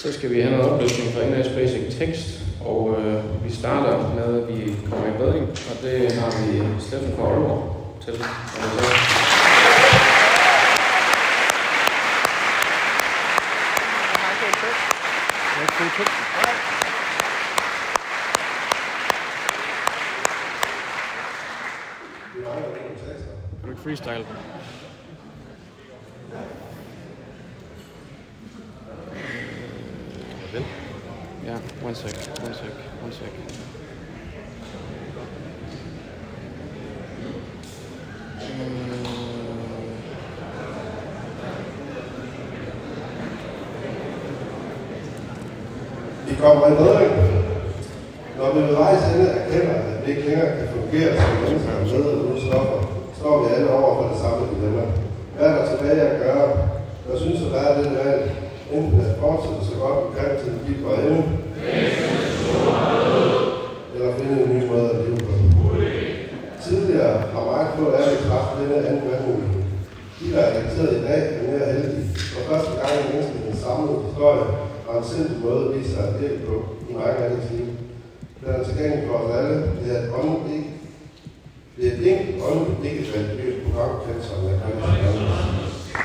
Så skal vi have noget oplysning fra NS Basic Text, og vi starter med, at vi kommer i bedring, og det har vi Steffen fra Aalborg til. Kan du ikke freestyle? Ja, one sec. Vi kommer i bedring. Når vi ved vejs ende erkender, at vi ikke længere kan fungere som mennesker med eller uden stoffer, står vi alle over for det samme dilemma. Hvad er der tilbage at gøre? Jeg synes, at der er det valg. Enten at fortsætte så godt vi kan til at give på ende, eller finde en ny måde at leve på. Tidligere har meget få ærlig kraft denne anden vandmulighed. De, der er relateret i dag, er mere heldige. For første gang i menneskets samlede historie og en simpel måde viser at hjælp på i mange af deres liv. Den er tilgængelig for os alle. Det er et åndeligt, det er et enkelt åndeligt ikke-religiøst program, kendt som jeg kan lide.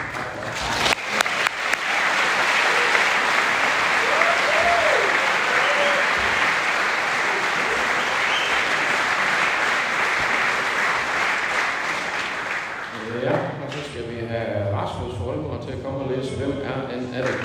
Til at komme og læse, hvem er en addict?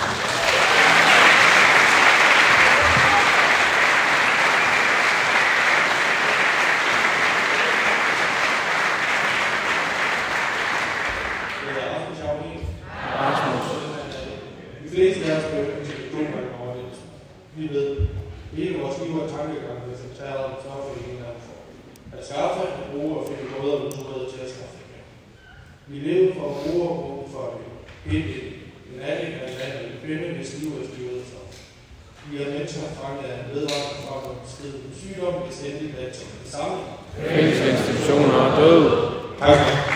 Det er Rasmus Javlin. Rasmus. De fleste af os bliver dumme over det. Vi ved, hele vores liv og tankegang, hvis vi tager om stoffer i en eller anden form. At skaffe, at bruge og finde både og metoder til at skaffe det. Vi lever for at bruge og bruge for at finde en addict af en anden, en kvinde, hvis liv er styret så. Vi er mennesker fanget af en vedvarende fra at skride på sygdom, hvis endelig blandt som det samme. Fængsel, institutioner og død. Tak.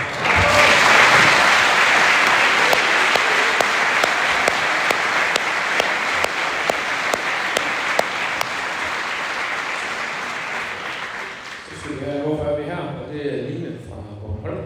Så skal vi have, hvorfor er vi her? Og det er Line fra Bornholm.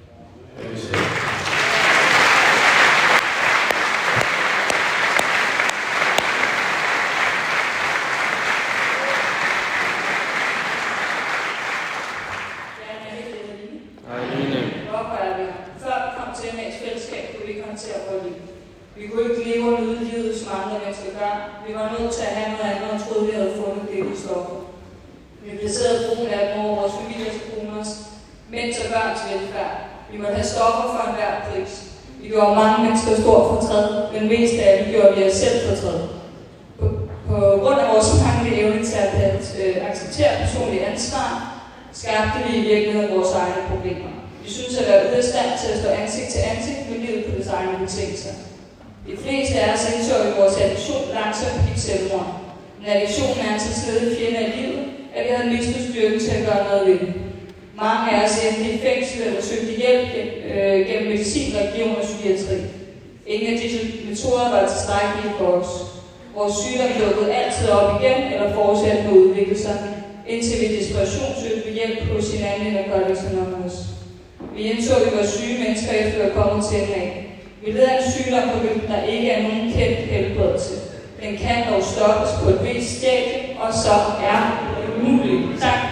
Vi kunne ikke leve og nyde livet, som andre mennesker gør. Vi var nødt til at have noget andet og troede, vi havde fundet det i stoffer. Vi placerede brugen af dem over vores familiers kroners, mænds og børns velfærd. Vi måtte have stoffer for enhver pris. Vi gjorde mange mennesker stort fortræd, men mest af det gjorde vi os selv fortræd. På grund af vores manglende evne til at acceptere personligt ansvar, skabte vi i virkeligheden vores egne problemer. Vi synes at være ude af stand til at stå ansigt til ansigt med livet på dets egne betingelser. De fleste af os indså i vores addiction langsomt gik selvmord. Men addiktionen er en så snedig fjende af livet, at vi havde mistet styrken til at gøre noget ved det. Mange af os endte i fængsel eller søgte hjælp gennem medicin, region og psykiatri. Ingen af disse metoder var tilstrækkelige for os. Vores sygdom dukkede altid op igen eller fortsatte med at udvikle sig, indtil vi i desperation søgte hjælp hos hinanden i Narcotics Anonymous. Vi indså, at vi var syge mennesker efter at komme til en af. Vi led af en sygdom, på hvilken der ikke er nogen kendt helbredelse. Den kan dog stoppes på et vist stadie, og så er det umuligt. Tak.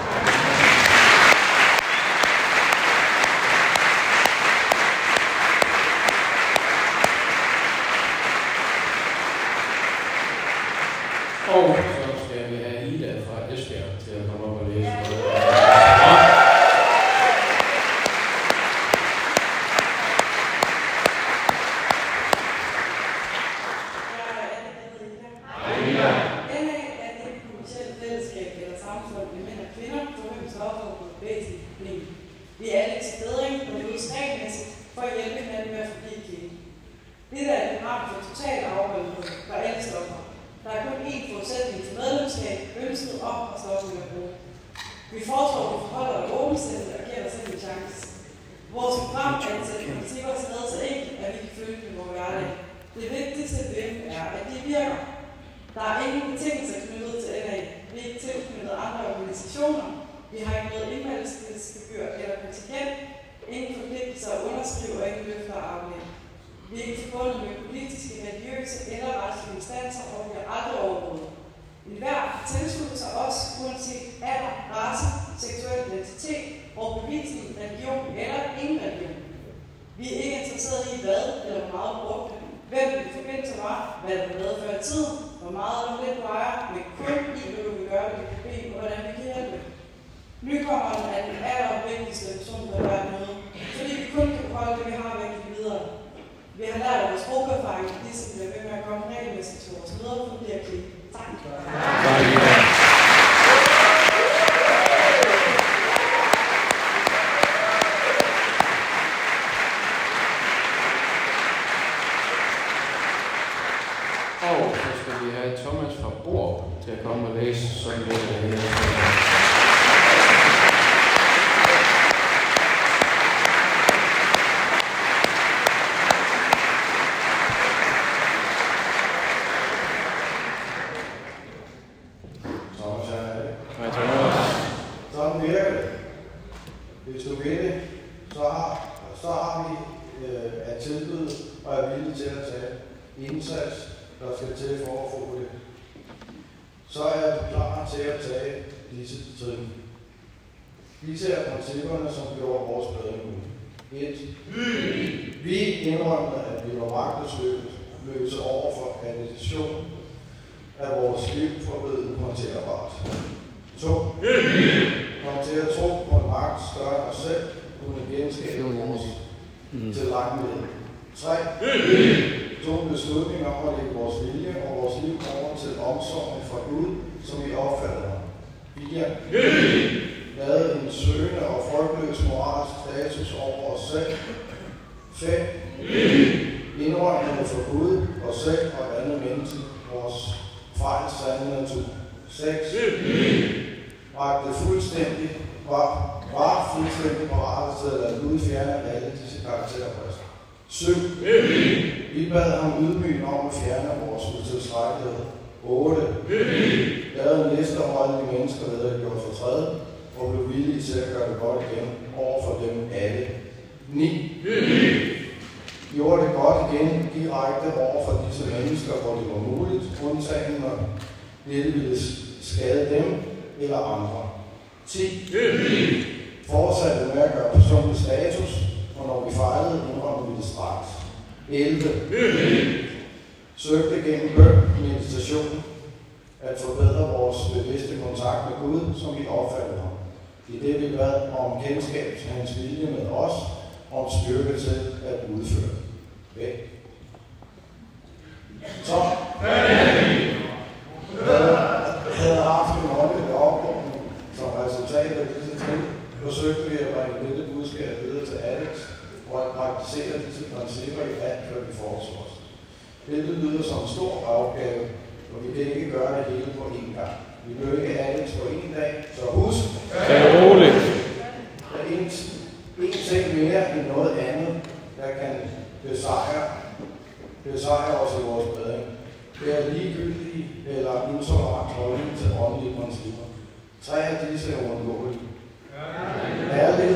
Og så skal vi have Ida fra Esbjerg til at komme op og læse. Vi er alle til bedring, og det er udstrækningsmæssigt for at hjælpe hinanden med at forblive kilde. Det er et program for total afholdenhed for alle stoffer. Der er kun én forudsætning til medlemskab, ønsket om at stoppe med at bruge. Vi foreslår, at vi forholder dig åbensindet og giver dig selv en chance. Vores program ansætter principper til noget så enkelt, at vi kan følge med vores hverdag. Det vigtigste ved dem er, at de virker. Der er ingen betingelser knyttet til LA. Vi er ikke tilknyttet andre organisationer. Vi har ikke noget indmeldingsgebyr eller kontingent. Ingen forpligtelser at underskrive og ingen løfter at aflægge. Vi er ikke forbundet med politiske, religiøse eller retslige instanser og bliver aldrig overvåget. Enhver kan tilslutte sig os, uanset alder, race, seksuel identitet, overbevisning, religion eller ingen religion. Vi er ikke interesserede i hvad eller hvor meget brugte, hvem vi forbindelse var, hvad der blev lavet før i tiden, hvor meget der lidt på ejer, men kun i, hvad du vil gøre med det problem og hvordan vi kan hjælpe. Nykommeren er den allervigtigste person, der er noget, fordi vi kun kan beholde det, vi har væk videre. Vi har lært af vores brugererfaring, ligesom vi bliver ved med at komme regelmæssigt til vores møder, for det er klip. Tak. Og så skal vi have Thomas fra Borup til at komme og læse sådan lidt af det her. Disse er principperne, som gjorde vores bedring. 1. Vi indrømmer, at vi var magtesløse over for addition af vores liv forblevet håndterbart. 2. Kom til at tro på en magt større end os selv, kunne genskabe vores tilrettelighed. 3. Tog en beslutning om at lægge vores vilje og vores liv over til omsorgen for Gud, som vi opfatter. 4. Lavede en søgende og frygtløs moralsk status over os selv. 5. Indrømmede for Gud, os selv og andet menneske vores fejl sande natur. 6. Var fuldstændig parat til at lade Gud fjerne alle disse karakterbrister. 7. Vi bad ham ydmygt om at fjerne vores utilstrækkelighed. 8. Lavede en liste over alle de mennesker, der havde gjort fortræd, og blev villige til at gøre det godt igen over for dem alle. 9. Gjorde det godt igen direkte over for disse mennesker, hvor det var muligt, undtagen når det ville skade dem eller andre. 10. Fortsatte med at gøre personlig status, og når vi fejlede, indrømte vi det straks. 11. Søgte gennem bøn, meditation, at forbedre vores bevidste kontakt med Gud, som vi opfattede ham. I det vi bad om kendskab til hans vilje med os, og om styrke til at udføre. Væk. Så havde haft en åndelig opgående som resultat af disse ting, forsøgte vi at bringe dette budskab videre til Alex, og at praktisere disse principper i alt, hvad vi foretog os. Dette lyder som en stor opgave, og vi kan ikke gøre det hele på én gang. Vi kan ikke Alex på én dag, så husk, det er roligt. Der er en ting mere end noget andet, der kan besejre os i vores bedring. Det er ligegyldige eller intolerant holdning til åndelige principper. 3 af disse er uundgåelige. Ærlighed.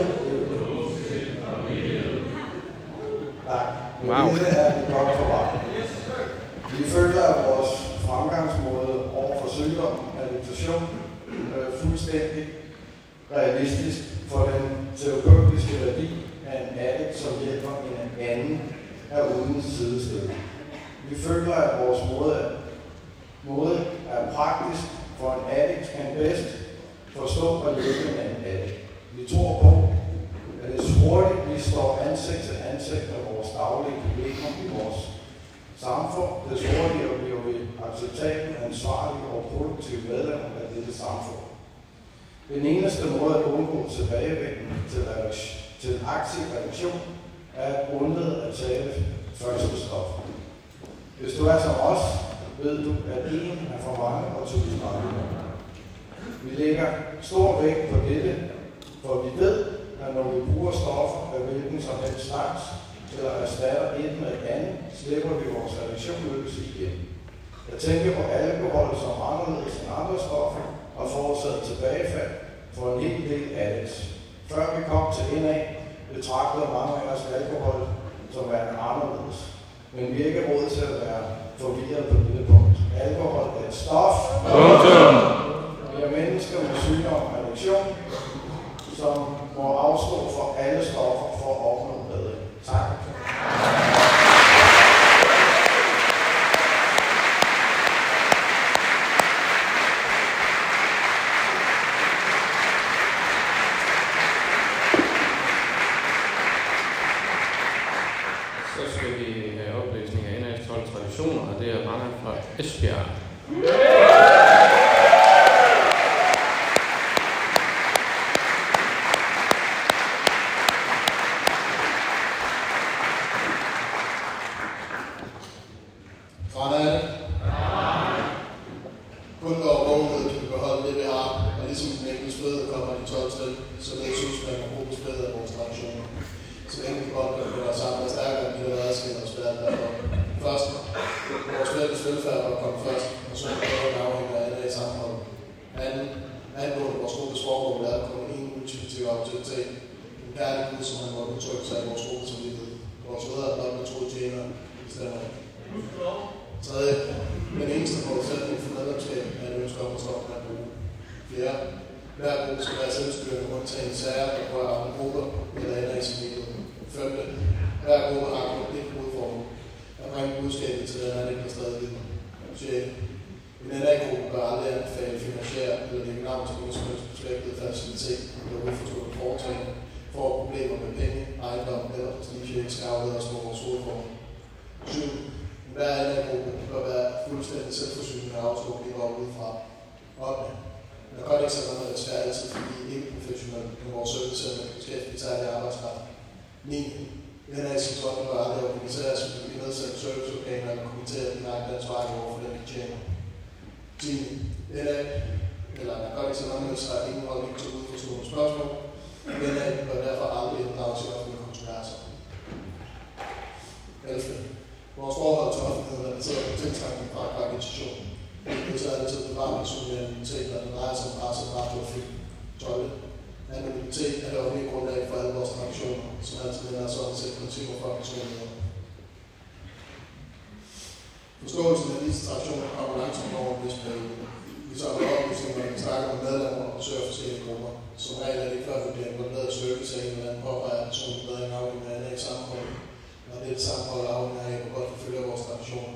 Tak. Wow. Det er det godt for vej. Vi føler, at vores fremgangsmåde over for sygdom, addiction, fuldstændig realistisk for den terapeutiske værdi af en addict, som hjælper en anden, er uden sidestilling. Vi føler, at vores måde er praktisk, for en addict kan bedst forstå og hjælpe en anden addict. Vi tror på, at det hurtigt vi står ansigt til ansigt med vores daglige problemer i vores samfund, des hurtigere bliver vi acceptabel, ansvarlige og produktive medlemmer af dette samfund. Den eneste måde at undgå tilbagevenden til aktiv reduktion er at undlade at tage første stof. Hvis du er som os, ved du, at en er for mange og 1000 andre. Vi lægger stor vægt på dette, for vi ved, at når vi bruger stoffer af hvilken som helst slags, eller erstatter et med et andet, slipper vi vores addiction løs igen. Jeg tænker på alkohol som anderledes end andre stoffer og forårsaget tilbagefald for en hel del addicts. Før vi kom til NA, betragtede mange af os alkohol som værende anderledes. Men vi er ikke råd til at være forvirret på dette punkt. Alkohol er et stof. Vi er mennesker med sygdom og addiktion, som må afstå for alle stoffer for at opnå bedring. Tak. Så skal vi have oplæsning af NA's 12 traditioner, og det er mange fra Esbjerg. Forståelsen af disse traditioner kommer langsomt over en vis periode. Vi samler oplysninger, når vi snakker med medlemmer og besøger forskellige grupper. Som regel er det ikke før, vi bliver involveret i service af en eller anden påpeger personlig bedring afhængig af NA's sammenhold. Og det er et sammenhold afhængig af, hvor godt vi følger vores traditioner.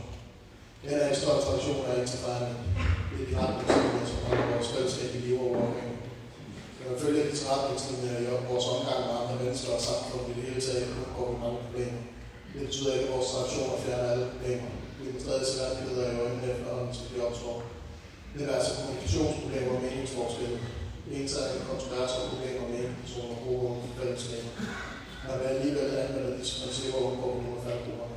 NA's 12 traditioner er ikke til fejring. Det er de retningslinjer, som holder vores fællesskab i liv og uafhængig. Når man følger de retningslinjer i vores omgang med andre mennesker og samfund i det hele taget, går vi mange problemer. Det betyder ikke, at vores traditioner fjerner alle problemer. Vi er stadig sværdigheder i øjnene efterhånden, som de opstår. Det er altså kommunikationsproblemer og meningsforskelle. Ensartede kontroverser, problemer med enkeltpersoner og grupper uden for fællesskaber. Man vil alligevel anvende disse principper og undgå nogle af faldgrupperne.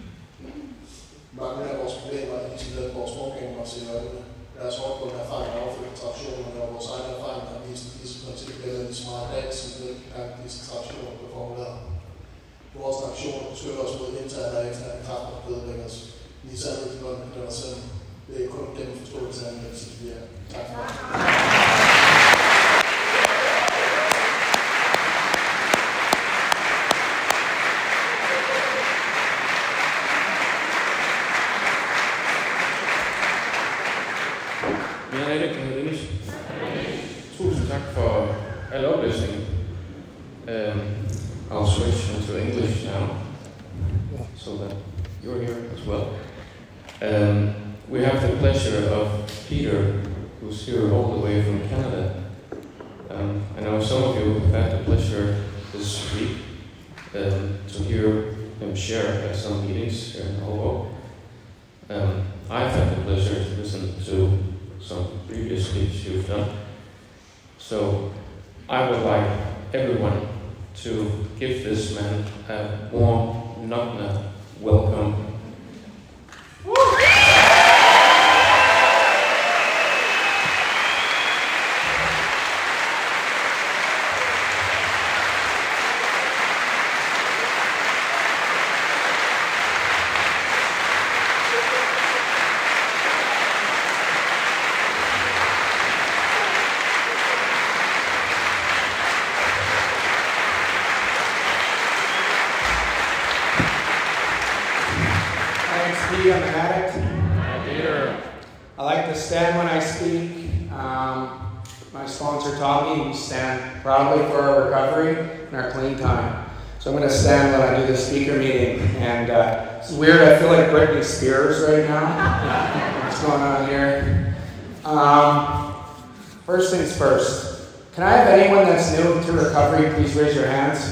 Mange af vores problemer er isoleret vores forgængere os i øjnene. Deres hårdgående erfaring og affødte traditioner og vores egne erfaringer har vist, at disse principper gælder lige så meget i dag, som hvilken gang disse traditioner blev formuleret. Vores aktioner beskytter os mod interne og eksterne kræfter og ødelægger os. Vi er særligt de vold med os selv. Det er kun gennem forståelse af anvendelse, vi er. Tak for det. Tusind tak for al oplæsningen. I'll switch into English now, so that you're here as well. We have the pleasure of Peter, who's here all the way from Canada. I know some of you have had the pleasure this week to hear him share at some meetings here in Aalborg. I've had the pleasure to listen to some previous speeches you've done. So I would like everyone to give this man a warm Nogna welcome. an addict? Peter. I like to stand when I speak. My sponsor taught me we stand proudly for our recovery and our clean time. So I'm going to stand when I do the speaker meeting. And it's weird, I feel like Britney Spears right now. What's going on here? First things first. Can I have anyone that's new to recovery please raise your hands?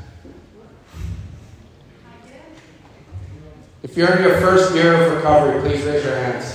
If you're in your first year of recovery, please raise your hands.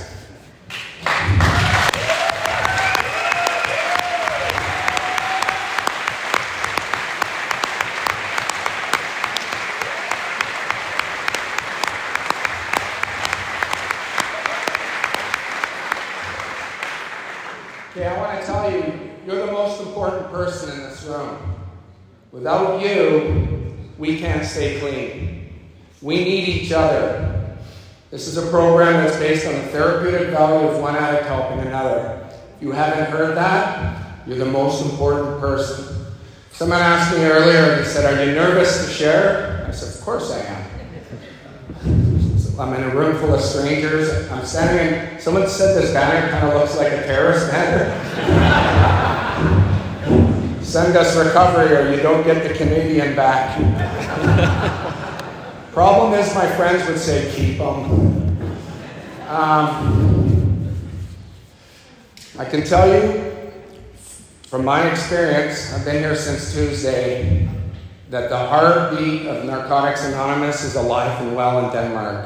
Okay, I want to tell you, you're the most important person in this room. Without you, we can't stay clean. We need each other. This is a program that's based on the therapeutic value of one addict helping another. If you haven't heard that, you're the most important person. Someone asked me earlier, they said, "Are you nervous to share?" I said, "Of course I am." I'm in a room full of strangers. I'm standing in, someone said this banner kind of looks like a terrorist banner. Send us recovery or you don't get the Canadian back. Problem is, my friends would say, keep them. I can tell you, from my experience, I've been here since Tuesday, that the heartbeat of Narcotics Anonymous is alive and well in Denmark.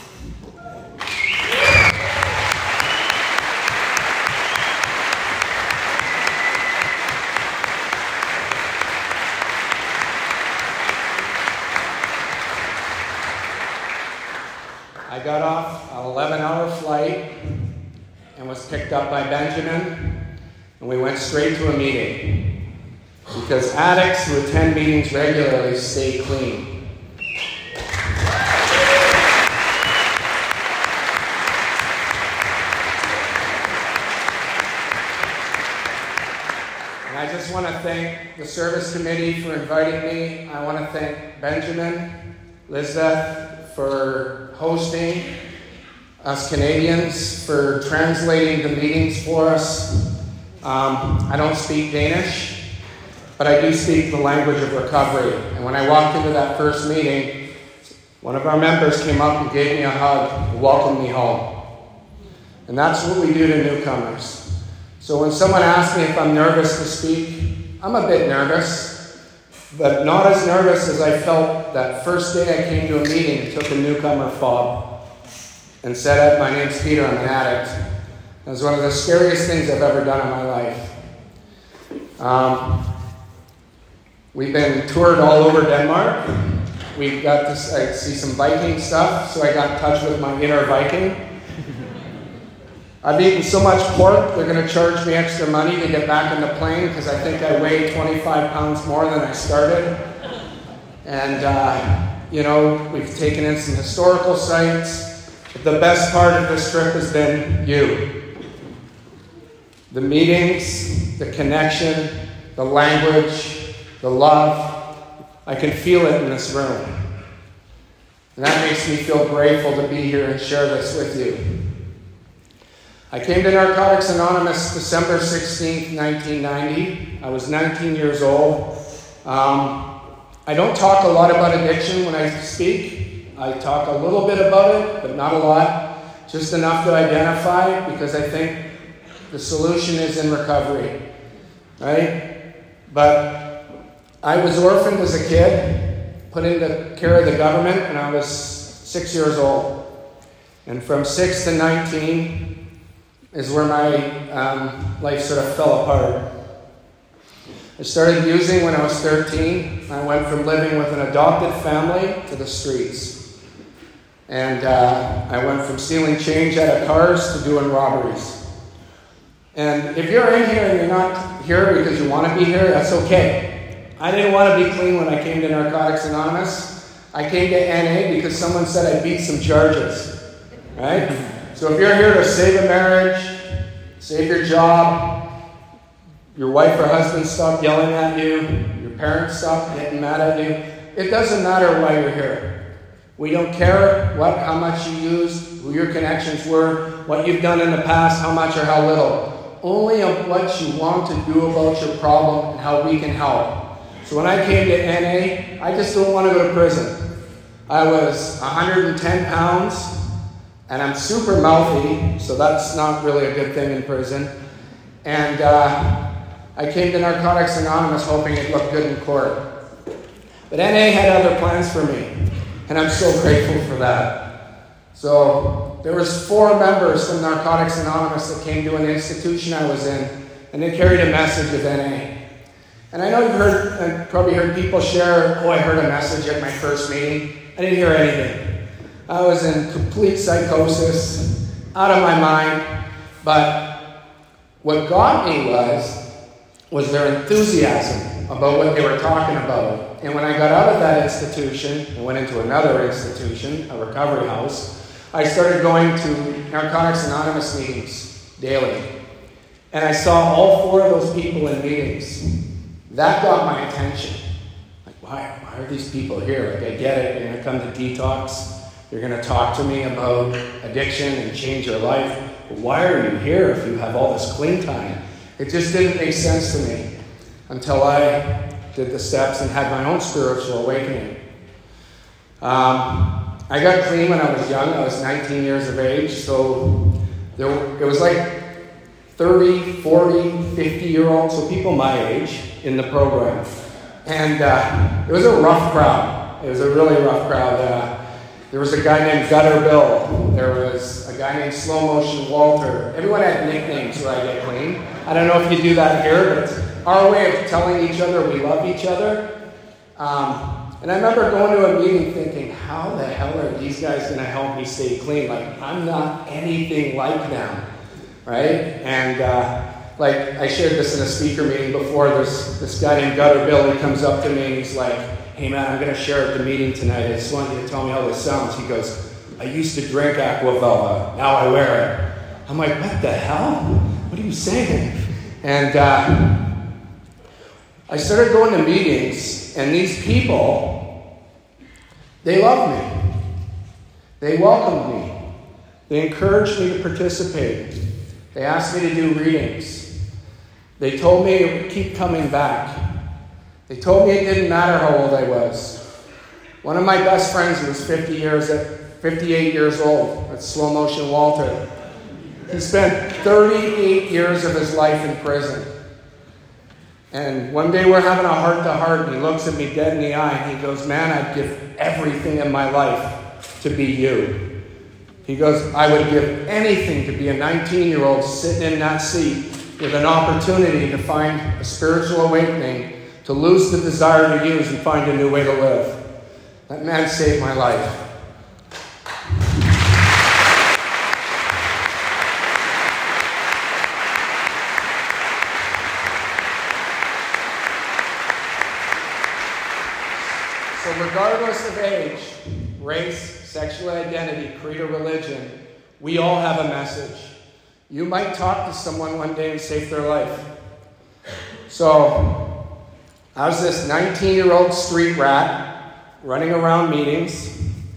I got off an 11-hour flight and was picked up by Benjamin, and we went straight to a meeting because addicts who attend meetings regularly stay clean. And I just want to thank the service committee for inviting me. I want to thank Benjamin, Lizbeth, for hosting, us Canadians for translating the meetings for us. I don't speak Danish, but I do speak the language of recovery. And when I walked into that first meeting, one of our members came up and gave me a hug and welcomed me home. And that's what we do to newcomers. So when someone asks me if I'm nervous to speak, I'm a bit nervous. But not as nervous as I felt that first day I came to a meeting and took a newcomer fob and said, "My name's Peter, I'm an addict." It was one of the scariest things I've ever done in my life. We've been toured all over Denmark. We got to see some Viking stuff, so I got in touch with my inner Viking. I've eaten so much pork, they're going to charge me extra money to get back on the plane because I think I weigh 25 pounds more than I started. And, we've taken in some historical sites. But the best part of this trip has been you. The meetings, the connection, the language, the love. I can feel it in this room. And that makes me feel grateful to be here and share this with you. I came to Narcotics Anonymous December 16th, 1990. I was 19 years old. I don't talk a lot about addiction when I speak. I talk a little bit about it, but not a lot. Just enough to identify, because I think the solution is in recovery, right? But I was orphaned as a kid, put into care of the government when I was 6 years old. And from 6 to 19, is where my life sort of fell apart. I started using when I was 13. I went from living with an adopted family to the streets. And I went from stealing change out of cars to doing robberies. And if you're in here and you're not here because you want to be here, that's okay. I didn't want to be clean when I came to Narcotics Anonymous. I came to NA because someone said I beat some charges, right? So if you're here to save a marriage, save your job, your wife or husband stop yelling at you, your parents stop getting mad at you, it doesn't matter why you're here. We don't care how much you used, who your connections were, what you've done in the past, how much or how little. Only of what you want to do about your problem and how we can help. So when I came to NA, I just don't want to go to prison. I was 110 pounds, and I'm super mouthy, so that's not really a good thing in prison. And I came to Narcotics Anonymous hoping it'd look good in court. But NA had other plans for me, and I'm so grateful for that. So there was 4 members from Narcotics Anonymous that came to an institution I was in, and they carried a message of NA. And I know you've probably heard people share, I heard a message at my first meeting. I didn't hear anything. I was in complete psychosis, out of my mind. But what got me was their enthusiasm about what they were talking about. And when I got out of that institution and went into another institution, a recovery house, I started going to Narcotics Anonymous meetings daily. And I saw all 4 of those people in meetings. That got my attention. Like, why are these people here? Like, I get it. You're going to come to detox. You're going to talk to me about addiction and change your life. But why are you here if you have all this clean time? It just didn't make sense to me until I did the steps and had my own spiritual awakening. I got clean when I was young. I was 19 years of age. So it was like 30, 40, 50-year-olds, so people my age in the program. And it was a rough crowd. It was a really rough crowd. There was a guy named Gutter Bill. There was a guy named Slow Motion Walter. Everyone had nicknames where I get clean. I don't know if you do that here, but it's our way of telling each other we love each other. And I remember going to a meeting thinking, how the hell are these guys going to help me stay clean? Like, I'm not anything like them, right? And like, I shared this in a speaker meeting before. There's this guy named Gutter Bill. He comes up to me and he's like, hey man, I'm going to share at the meeting tonight. I just want you to tell me how this sounds. He goes, I used to drink Aquavella. Now I wear it. I'm like, what the hell? What are you saying? And I started going to meetings, and these people, they loved me. They welcomed me. They encouraged me to participate. They asked me to do readings. They told me to keep coming back. They told me it didn't matter how old I was. One of my best friends was 58 years old. That's Slow Motion Walter. He spent 38 years of his life in prison. And one day we're having a heart-to-heart, and he looks at me dead in the eye, and he goes, man, I'd give everything in my life to be you. He goes, I would give anything to be a 19-year-old sitting in that seat with an opportunity to find a spiritual awakening, to lose the desire to use and find a new way to live. That man saved my life. So regardless of age, race, sexual identity, creed, or religion, we all have a message. You might talk to someone one day and save their life. So I was this 19-year-old street rat running around meetings.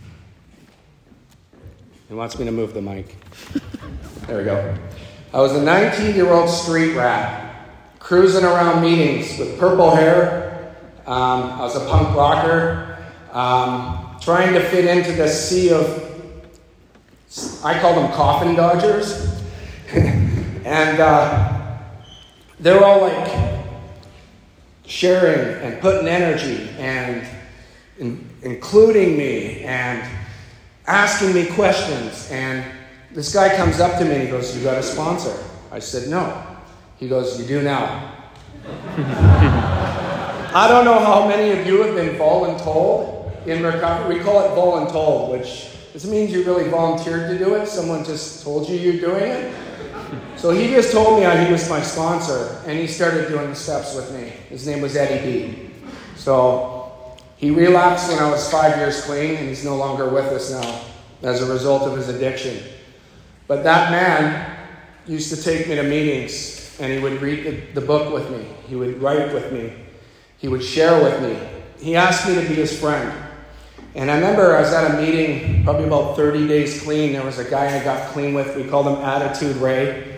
He wants me to move the mic. There we go. I was a 19-year-old street rat cruising around meetings with purple hair. I was a punk rocker, trying to fit into the sea of, I call them coffin dodgers. And they're all like sharing and putting energy and including me and asking me questions. And this guy comes up to me and he goes, you got a sponsor? I said, no. He goes, you do now. I don't know how many of you have been voluntold in recovery. We call it voluntold, which this means you really volunteered to do it. Someone just told you you're doing it. So he just told me he was my sponsor, and he started doing the steps with me. His name was Eddie B. So he relapsed when I was 5 years clean, and he's no longer with us now as a result of his addiction. But that man used to take me to meetings, and he would read the book with me. He would write with me. He would share with me. He asked me to be his friend. And I remember I was at a meeting, probably about 30 days clean. There was a guy I got clean with. We called him Attitude Ray.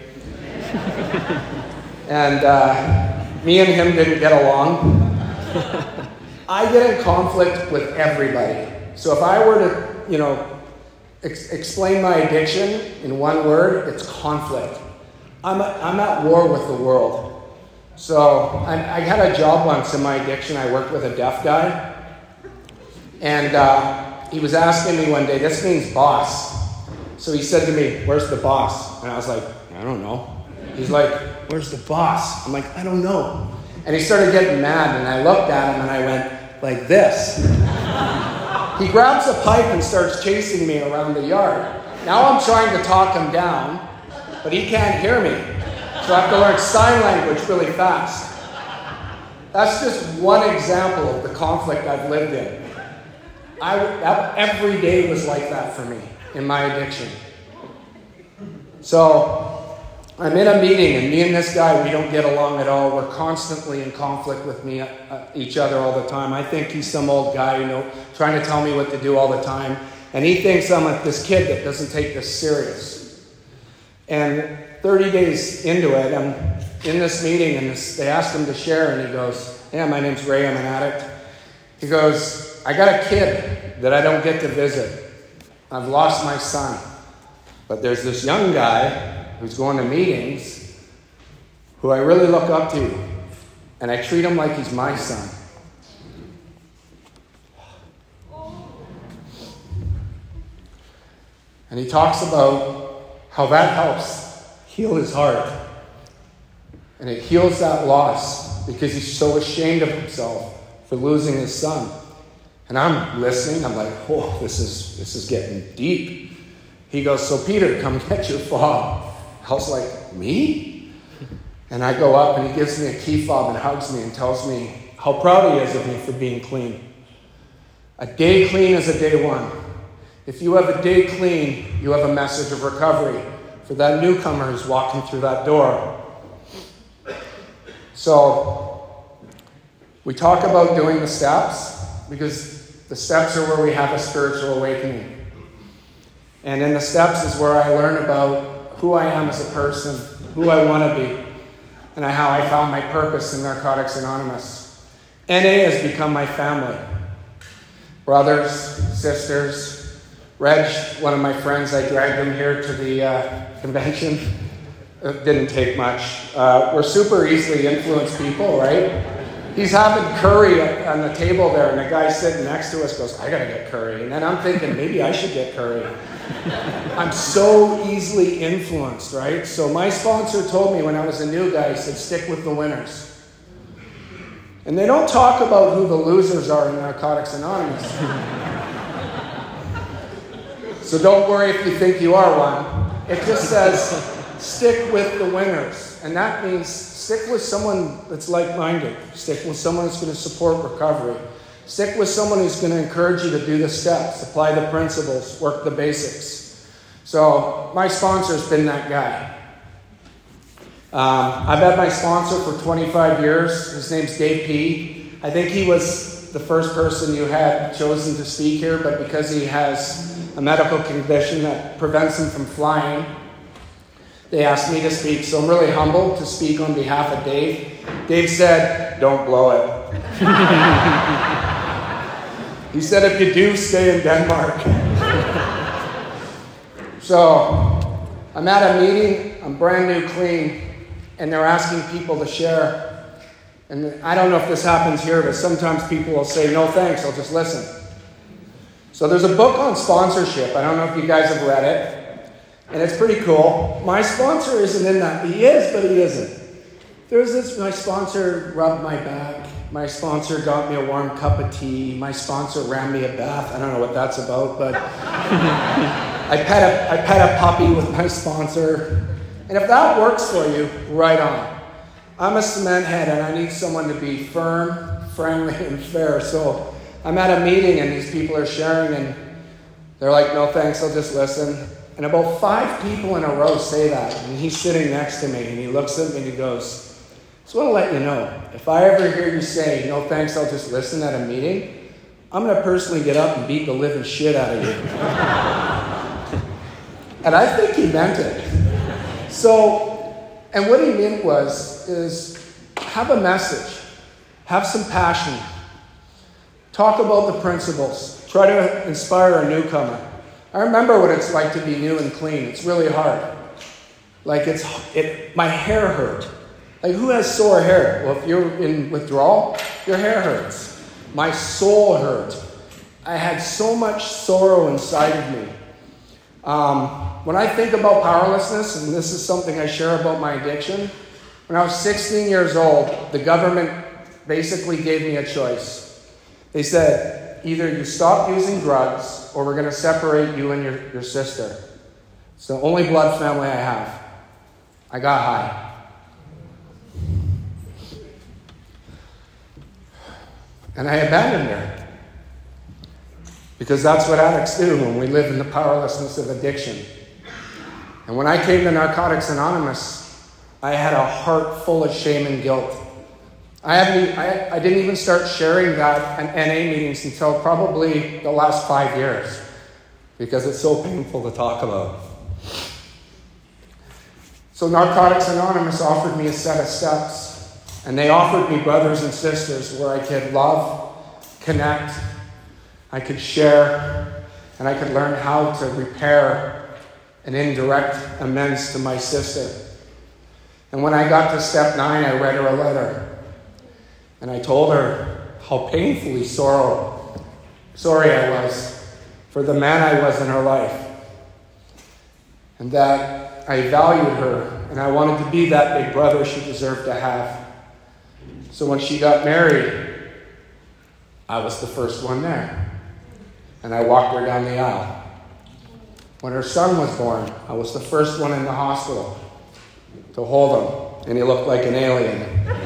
And me and him didn't get along. I get in conflict with everybody. So if I were to, explain my addiction in one word, it's conflict. I'm at war with the world. So I had a job once in my addiction. I worked with a deaf guy. And he was asking me one day, this means boss. So he said to me, where's the boss? And I was like, I don't know. He's like, where's the boss? I'm like, I don't know. And he started getting mad, and I looked at him and I went like this. He grabs a pipe and starts chasing me around the yard. Now I'm trying to talk him down, but he can't hear me. So I have to learn sign language really fast. That's just one example of the conflict I've lived in. Every day was like that for me in my addiction. So I'm in a meeting, and me and this guy, we don't get along at all. We're constantly in conflict with each other all the time. I think he's some old guy, trying to tell me what to do all the time. And he thinks I'm like this kid that doesn't take this serious. And 30 days into it, I'm in this meeting, and they asked him to share, and he goes, yeah, my name's Ray, I'm an addict. He goes, I got a kid that I don't get to visit. I've lost my son. But there's this young guy who's going to meetings who I really look up to, and I treat him like he's my son. And he talks about how that helps heal his heart. And it heals that loss because he's so ashamed of himself for losing his son. And I'm listening. I'm like, oh, this is getting deep. He goes, so Peter, come get your fob. I was like, me? And I go up, and he gives me a key fob and hugs me and tells me how proud he is of me for being clean. A day clean is a day one. If you have a day clean, you have a message of recovery for that newcomer who's walking through that door. So we talk about doing the steps because the steps are where we have a spiritual awakening. And in the steps is where I learn about who I am as a person, who I want to be, and how I found my purpose in Narcotics Anonymous. NA has become my family. Brothers, sisters. Reg, one of my friends, I dragged him here to the convention. It didn't take much. We're super easily influenced people, right? He's having curry on the table there, and the guy sitting next to us goes, I gotta get curry. And then I'm thinking, maybe I should get curry. I'm so easily influenced, right? So my sponsor told me when I was a new guy, he said, stick with the winners. And they don't talk about who the losers are in Narcotics Anonymous. So don't worry if you think you are one. It just says, stick with the winners. And that means stick with someone that's like-minded. Stick with someone that's going to support recovery. Stick with someone who's going to encourage you to do the steps, apply the principles, work the basics. So my sponsor's been that guy. I've had my sponsor for 25 years. His name's Dave P. I think he was the first person you had chosen to speak here, but because he has a medical condition that prevents him from flying, they asked me to speak. So I'm really humbled to speak on behalf of Dave. Dave said, don't blow it. He said, if you do, stay in Denmark. So I'm at a meeting, I'm brand new clean, and they're asking people to share. And I don't know if this happens here, but sometimes people will say, no thanks, I'll just listen. So there's a book on sponsorship. I don't know if you guys have read it. And it's pretty cool. My sponsor isn't in that. He is, but he isn't. My sponsor rubbed my back. My sponsor got me a warm cup of tea. My sponsor ran me a bath. I don't know what that's about, but I pet a puppy with my sponsor. And if that works for you, right on. I'm a cement head, and I need someone to be firm, friendly, and fair. So I'm at a meeting, and these people are sharing, and they're like, no thanks, I'll just listen. And about 5 people in a row say that. And he's sitting next to me, and he looks at me, and he goes, just want to let you know, if I ever hear you say, no thanks, I'll just listen at a meeting, I'm going to personally get up and beat the living shit out of you. And I think he meant it. So, and what he meant is have a message. Have some passion. Talk about the principles. Try to inspire a newcomer. I remember what it's like to be new and clean. It's really hard. Like my hair hurt. Like who has sore hair? Well, if you're in withdrawal, your hair hurts. My soul hurt. I had so much sorrow inside of me. When I think about powerlessness, and this is something I share about my addiction, when I was 16 years old, the government basically gave me a choice. They said, either you stop using drugs or we're going to separate you and your sister. It's the only blood family I have. I got high. And I abandoned her. Because that's what addicts do when we live in the powerlessness of addiction. And when I came to Narcotics Anonymous, I had a heart full of shame and guilt. I didn't even start sharing that at NA meetings until probably the last 5 years. Because it's so painful to talk about. So Narcotics Anonymous offered me a set of steps. And they offered me brothers and sisters where I could love, connect, I could share, and I could learn how to repair an indirect amends to my sister. And when I got to step 9, I read her a letter. And I told her how painfully sorry I was for the man I was in her life. And that I valued her, and I wanted to be that big brother she deserved to have. So when she got married, I was the first one there. And I walked her down the aisle. When her son was born, I was the first one in the hospital to hold him. And he looked like an alien.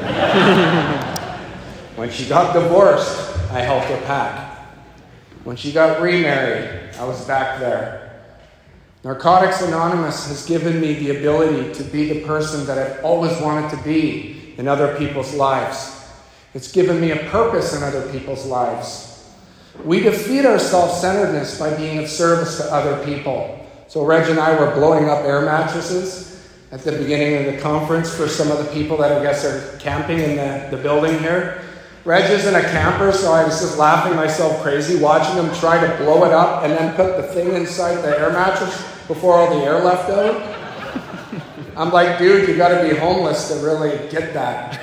When she got divorced, I helped her pack. When she got remarried, I was back there. Narcotics Anonymous has given me the ability to be the person that I've always wanted to be in other people's lives. It's given me a purpose in other people's lives. We defeat our self-centeredness by being of service to other people. So Reg and I were blowing up air mattresses at the beginning of the conference for some of the people that I guess are camping in the building here. Reg isn't a camper, so I was just laughing myself crazy watching him try to blow it up and then put the thing inside the air mattress before all the air left out. I'm like, dude, you got to be homeless to really get that.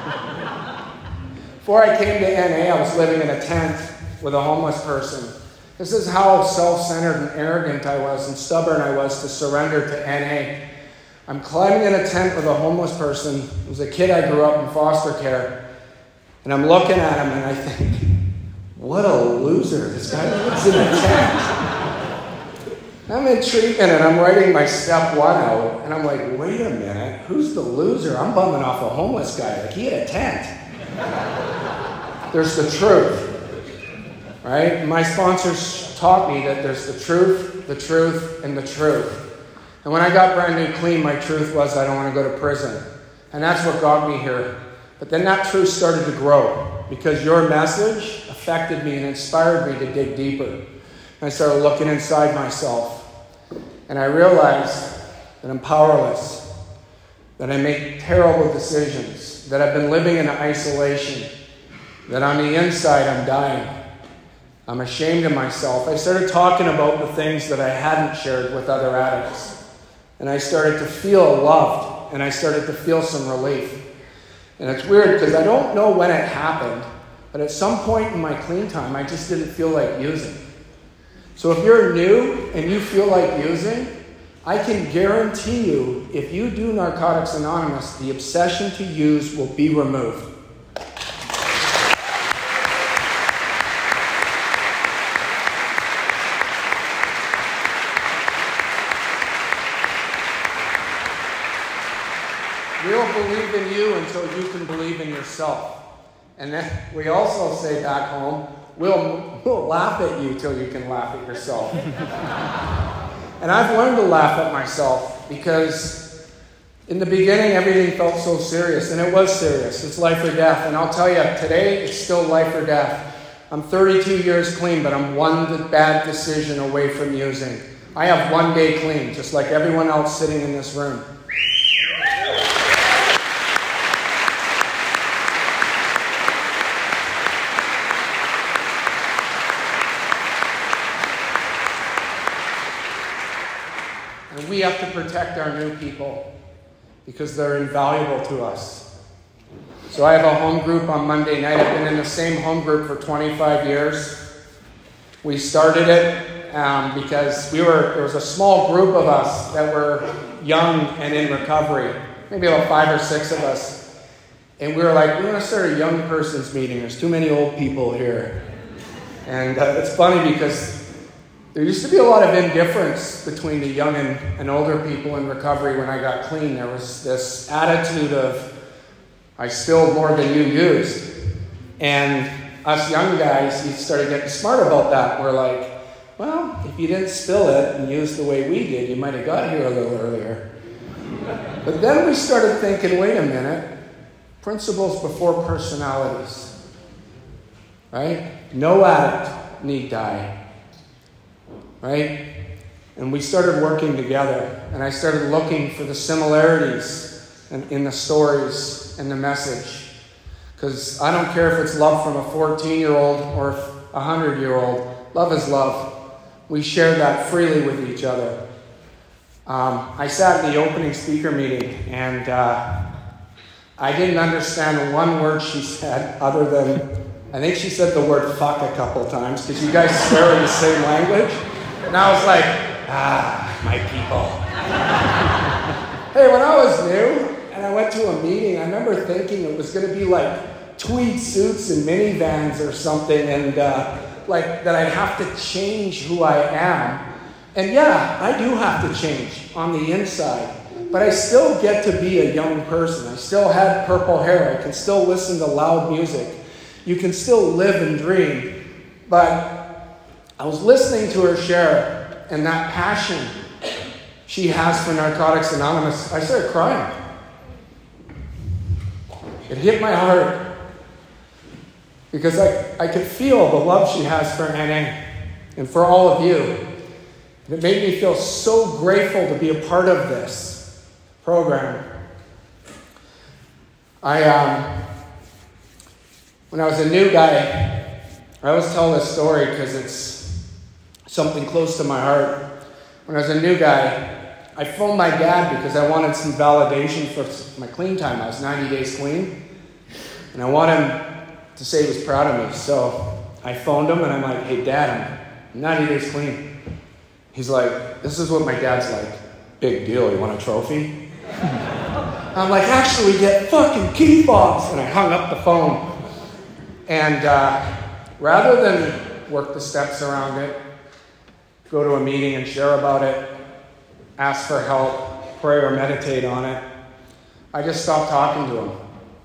Before I came to NA, I was living in a tent with a homeless person. This is how self-centered and arrogant I was and stubborn I was to surrender to NA. I'm climbing in a tent with a homeless person. It was a kid I grew up in foster care. And I'm looking at him and I think, what a loser. This guy lives in a tent. I'm in treatment and I'm writing my step 1 out. And I'm like, wait a minute. Who's the loser? I'm bumming off a homeless guy. Like he had a tent. There's the truth. Right? My sponsors taught me that there's the truth, and the truth. And when I got brand new clean, my truth was I don't want to go to prison. And that's what got me here. But then that truth started to grow because your message affected me and inspired me to dig deeper. And I started looking inside myself. And I realized that I'm powerless, that I make terrible decisions, that I've been living in isolation, that on the inside I'm dying. I'm ashamed of myself. I started talking about the things that I hadn't shared with other addicts. And I started to feel loved, and I started to feel some relief. And it's weird because I don't know when it happened, but at some point in my clean time, I just didn't feel like using. So if you're new and you feel like using, I can guarantee you, if you do Narcotics Anonymous, the obsession to use will be removed. We'll believe in you until you can believe in yourself. And then we also say back home, we'll laugh at you till you can laugh at yourself. And I've learned to laugh at myself because in the beginning everything felt so serious, and it was serious. It's life or death. And I'll tell you, today it's still life or death. I'm 32 years clean, but I'm one bad decision away from using. I have 1 day clean, just like everyone else sitting in this room. And we have to protect our new people because they're invaluable to us. So I have a home group on Monday night. I've been in the same home group for 25 years. We started it because there was a small group of us that were young and in recovery, maybe about 5 or 6 of us. And we were like, we want to start a young person's meeting. There's too many old people here. And it's funny because there used to be a lot of indifference between the young and older people in recovery when I got clean. There was this attitude of, I spilled more than you used. And us young guys, we started getting smart about that. We're like, well, if you didn't spill it and use the way we did, you might have got here a little earlier. But then we started thinking, wait a minute, principles before personalities. Right? No addict need die. Right? And we started working together. And I started looking for the similarities in the stories and the message. Because I don't care if it's love from a 14-year-old or a 100-year-old. Love is love. We share that freely with each other. I sat in the opening speaker meeting, and I didn't understand one word she said other than, I think she said the word fuck a couple times, because you guys swear in the same language. And I was like, my people. Hey, when I was new, and I went to a meeting, I remember thinking it was going to be like tweed suits and minivans or something, and like that I'd have to change who I am. And yeah, I do have to change on the inside, but I still get to be a young person. I still had purple hair. I can still listen to loud music. You can still live and dream. But I was listening to her share, and that passion she has for Narcotics Anonymous, I started crying. It hit my heart because I could feel the love she has for NA and for all of you. It made me feel so grateful to be a part of this program. When I was a new guy, I always tell this story because it's something close to my heart. When I was a new guy, I phoned my dad because I wanted some validation for my clean time. I was 90 days clean, and I wanted him to say he was proud of me. So I phoned him, and I'm like, hey, Dad, I'm 90 days clean. He's like, this is what my dad's like. Big deal, you want a trophy? I'm like, actually, get fucking key fobs. And I hung up the phone. And rather than work the steps around it, go to a meeting and share about it, ask for help, pray or meditate on it, I just stopped talking to him.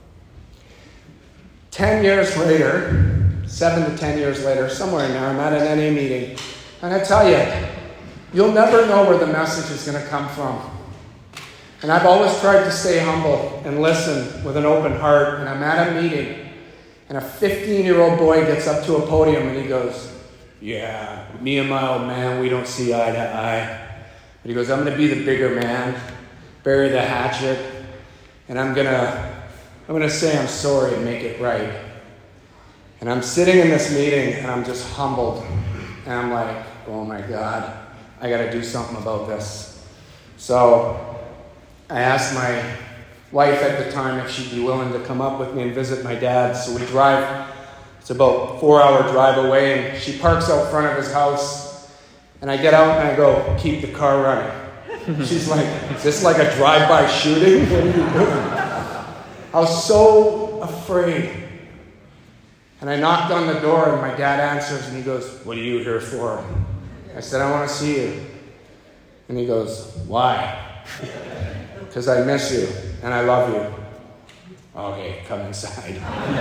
10 years later, 7 to 10 years later, somewhere in there, I'm at an NA meeting. And I tell you, you'll never know where the message is going to come from. And I've always tried to stay humble and listen with an open heart. And I'm at a meeting, and a 15-year-old boy gets up to a podium and he goes, yeah, me and my old man, we don't see eye to eye. But he goes, I'm going to be the bigger man, bury the hatchet, and I'm going to say I'm sorry and make it right. And I'm sitting in this meeting, and I'm just humbled. And I'm like, oh my God, I got to do something about this. So I asked my wife at the time if she'd be willing to come up with me and visit my dad. So we drive. It's about a 4-hour drive away, and she parks out front of his house. And I get out and I go, keep the car running. She's like, is this like a drive-by shooting? What are you doing? I was so afraid. And I knocked on the door, and my dad answers, and he goes, what are you here for? I said, I want to see you. And he goes, why? Because I miss you, and I love you. Okay, come inside.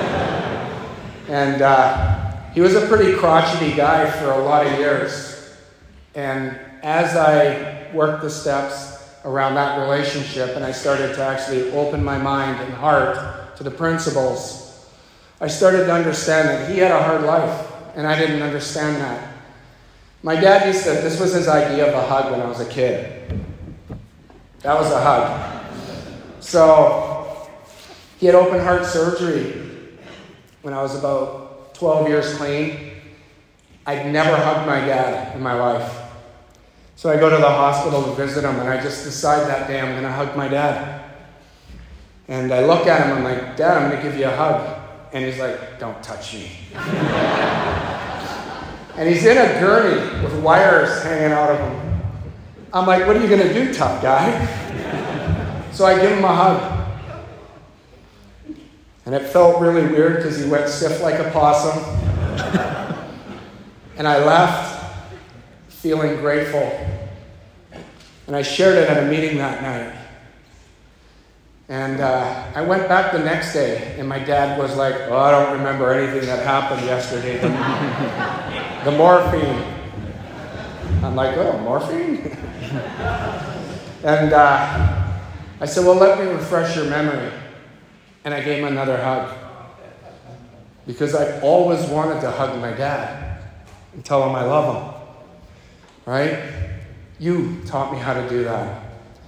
And he was a pretty crotchety guy for a lot of years. And as I worked the steps around that relationship, and I started to actually open my mind and heart to the principles, I started to understand that he had a hard life. and I didn't understand that. My dad this was his idea of a hug when I was a kid. That was a hug. So, he had open heart surgery when I was about 12 years clean. I'd never hugged my dad in my life. So I go to the hospital to visit him, and I just decide that day I'm going to hug my dad. And I look at him, I'm like, Dad, I'm going to give you a hug. And he's like, don't touch me. And he's in a gurney with wires hanging out of him. I'm like, what are you going to do, tough guy? So I give him a hug. And it felt really weird because he went stiff like a possum. And I left feeling grateful. And I shared it at a meeting that night. And I went back the next day, and my dad was like, oh, I don't remember anything that happened yesterday. The morphine. I'm like, oh, morphine? And I said, well, let me refresh your memory. And I gave him another hug. Because I always wanted to hug my dad and tell him I love him. Right? You taught me how to do that.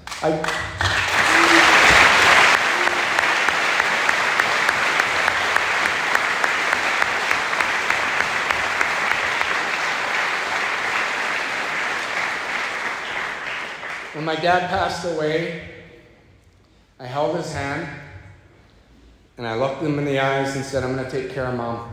When my dad passed away, I held his hand and I looked him in the eyes and said, I'm going to take care of Mom.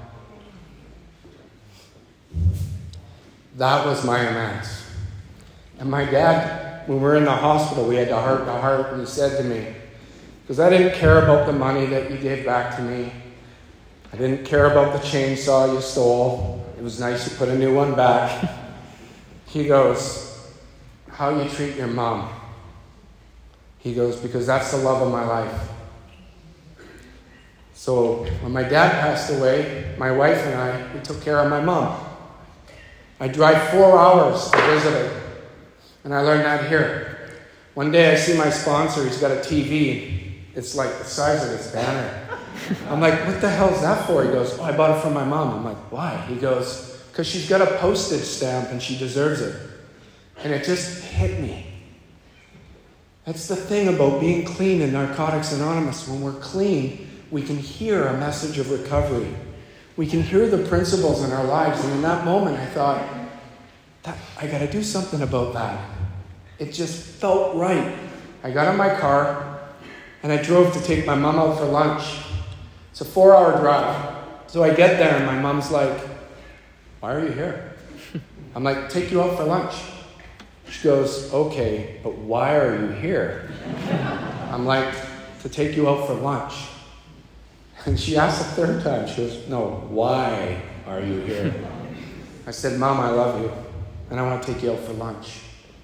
That was my immense. And my dad, when we were in the hospital, we had the heart to heart, and he said to me, because I didn't care about the money that you gave back to me. I didn't care about the chainsaw you stole. It was nice you put a new one back. He goes, how you treat your mom. He goes, because that's the love of my life. So when my dad passed away, my wife and I, we took care of my mom. I drive 4 hours to visit her. And I learned that here. One day I see my sponsor, he's got a TV. It's like the size of this banner. I'm like, what the hell is that for? He goes, oh, I bought it from my mom. I'm like, why? He goes, because she's got a postage stamp and she deserves it. And it just hit me. That's the thing about being clean in Narcotics Anonymous. When we're clean, we can hear a message of recovery. We can hear the principles in our lives. And in that moment, I thought, I got to do something about that. It just felt right. I got in my car, and I drove to take my mom out for lunch. It's a 4-hour drive. So I get there, and my mom's like, why are you here? I'm like, take you out for lunch. She goes, okay, but why are you here? I'm like, to take you out for lunch. And she asked the third time, she goes, no, why are you here? I said, Mom, I love you, and I want to take you out for lunch.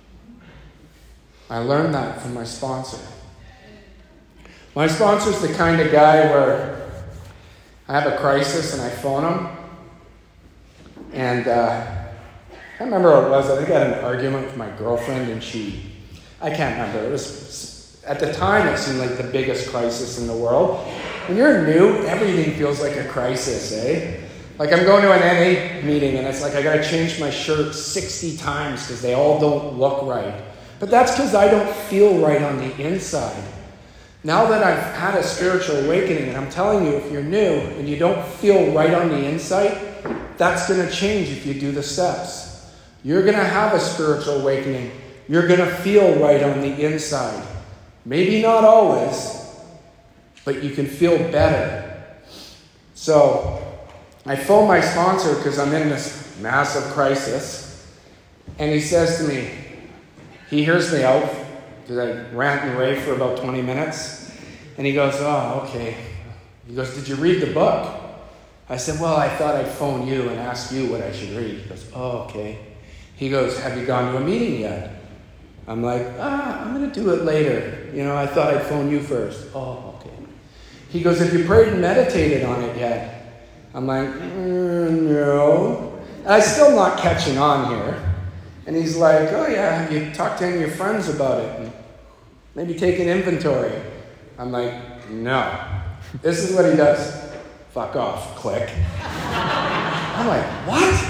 I learned that from my sponsor. My sponsor's the kind of guy where I have a crisis and I phone him. And I can't remember what it was. I think I had an argument with my girlfriend and I can't remember. It was, at the time, it seemed like the biggest crisis in the world. When you're new, everything feels like a crisis, eh? Like I'm going to an NA meeting and it's like I got to change my shirt 60 times because they all don't look right. But that's because I don't feel right on the inside. Now that I've had a spiritual awakening, and I'm telling you, if you're new and you don't feel right on the inside, that's going to change if you do the steps. You're going to have a spiritual awakening. You're going to feel right on the inside. Maybe not always, but you can feel better. So I phone my sponsor because I'm in this massive crisis. And he says to me, he hears me out because I rant and rave for about 20 minutes. And he goes, oh, okay. He goes, did you read the book? I said, well, I thought I'd phone you and ask you what I should read. He goes, oh, okay. He goes, have you gone to a meeting yet? I'm like, I'm going to do it later. I thought I'd phone you first. Oh, okay. He goes, have you prayed and meditated on it yet? I'm like, no. And I'm still not catching on here. And he's like, oh yeah, have you talked to any of your friends about it? And maybe take an inventory. I'm like, no. This is what he does. Fuck off, click. I'm like, what?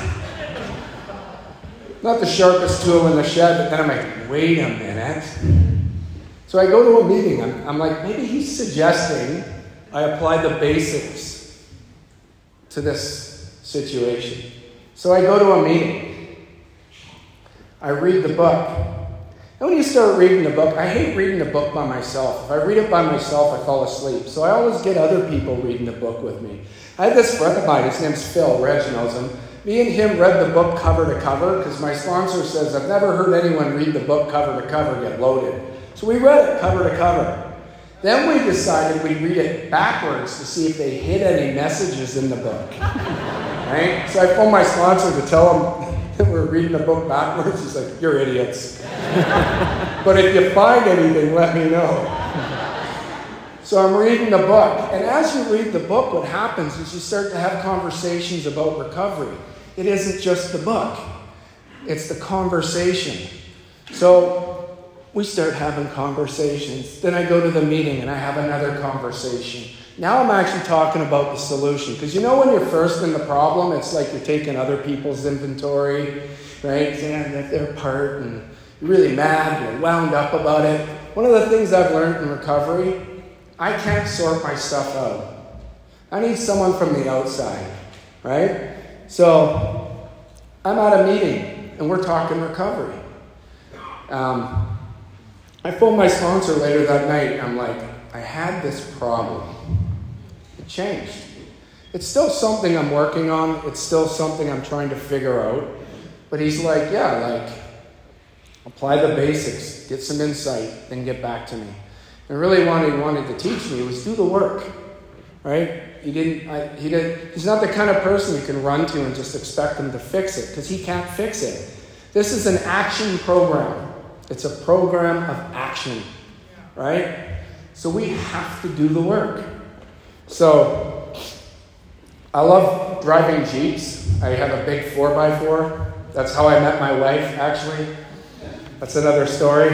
Not the sharpest tool in the shed, but then I'm like, wait a minute. So I go to a meeting. I'm like, maybe he's suggesting I apply the basics to this situation. So I go to a meeting. I read the book. And when you start reading the book, I hate reading the book by myself. If I read it by myself, I fall asleep. So I always get other people reading the book with me. I had this friend of mine, his name's Phil, Reg knows him. Me and him read the book cover to cover because my sponsor says, I've never heard anyone read the book cover to cover get loaded. So we read it cover to cover. Then we decided we'd read it backwards to see if they hid any messages in the book. Right? So I phoned my sponsor to tell him that we're reading the book backwards. He's like, you're idiots. But if you find anything, let me know. So I'm reading the book. And as you read the book, what happens is you start to have conversations about recovery. It isn't just the book. It's the conversation. So we start having conversations. Then I go to the meeting and I have another conversation. Now I'm actually talking about the solution. Because you know when you're first in the problem, it's like you're taking other people's inventory, right? Saying that they're part and you're really mad, you're wound up about it. One of the things I've learned in recovery, I can't sort my stuff out. I need someone from the outside, right? So I'm at a meeting and we're talking recovery. I phoned my sponsor later that night. I'm like, I had this problem. It changed. It's still something I'm working on. It's still something I'm trying to figure out. But he's like, yeah, like, apply the basics, get some insight, then get back to me. And really what he wanted to teach me was do the work, right? He's not the kind of person you can run to and just expect him to fix it, because he can't fix it. This is an action program. It's a program of action, right? So we have to do the work. So I love driving Jeeps. I have a big 4x4. That's how I met my wife, actually. That's another story.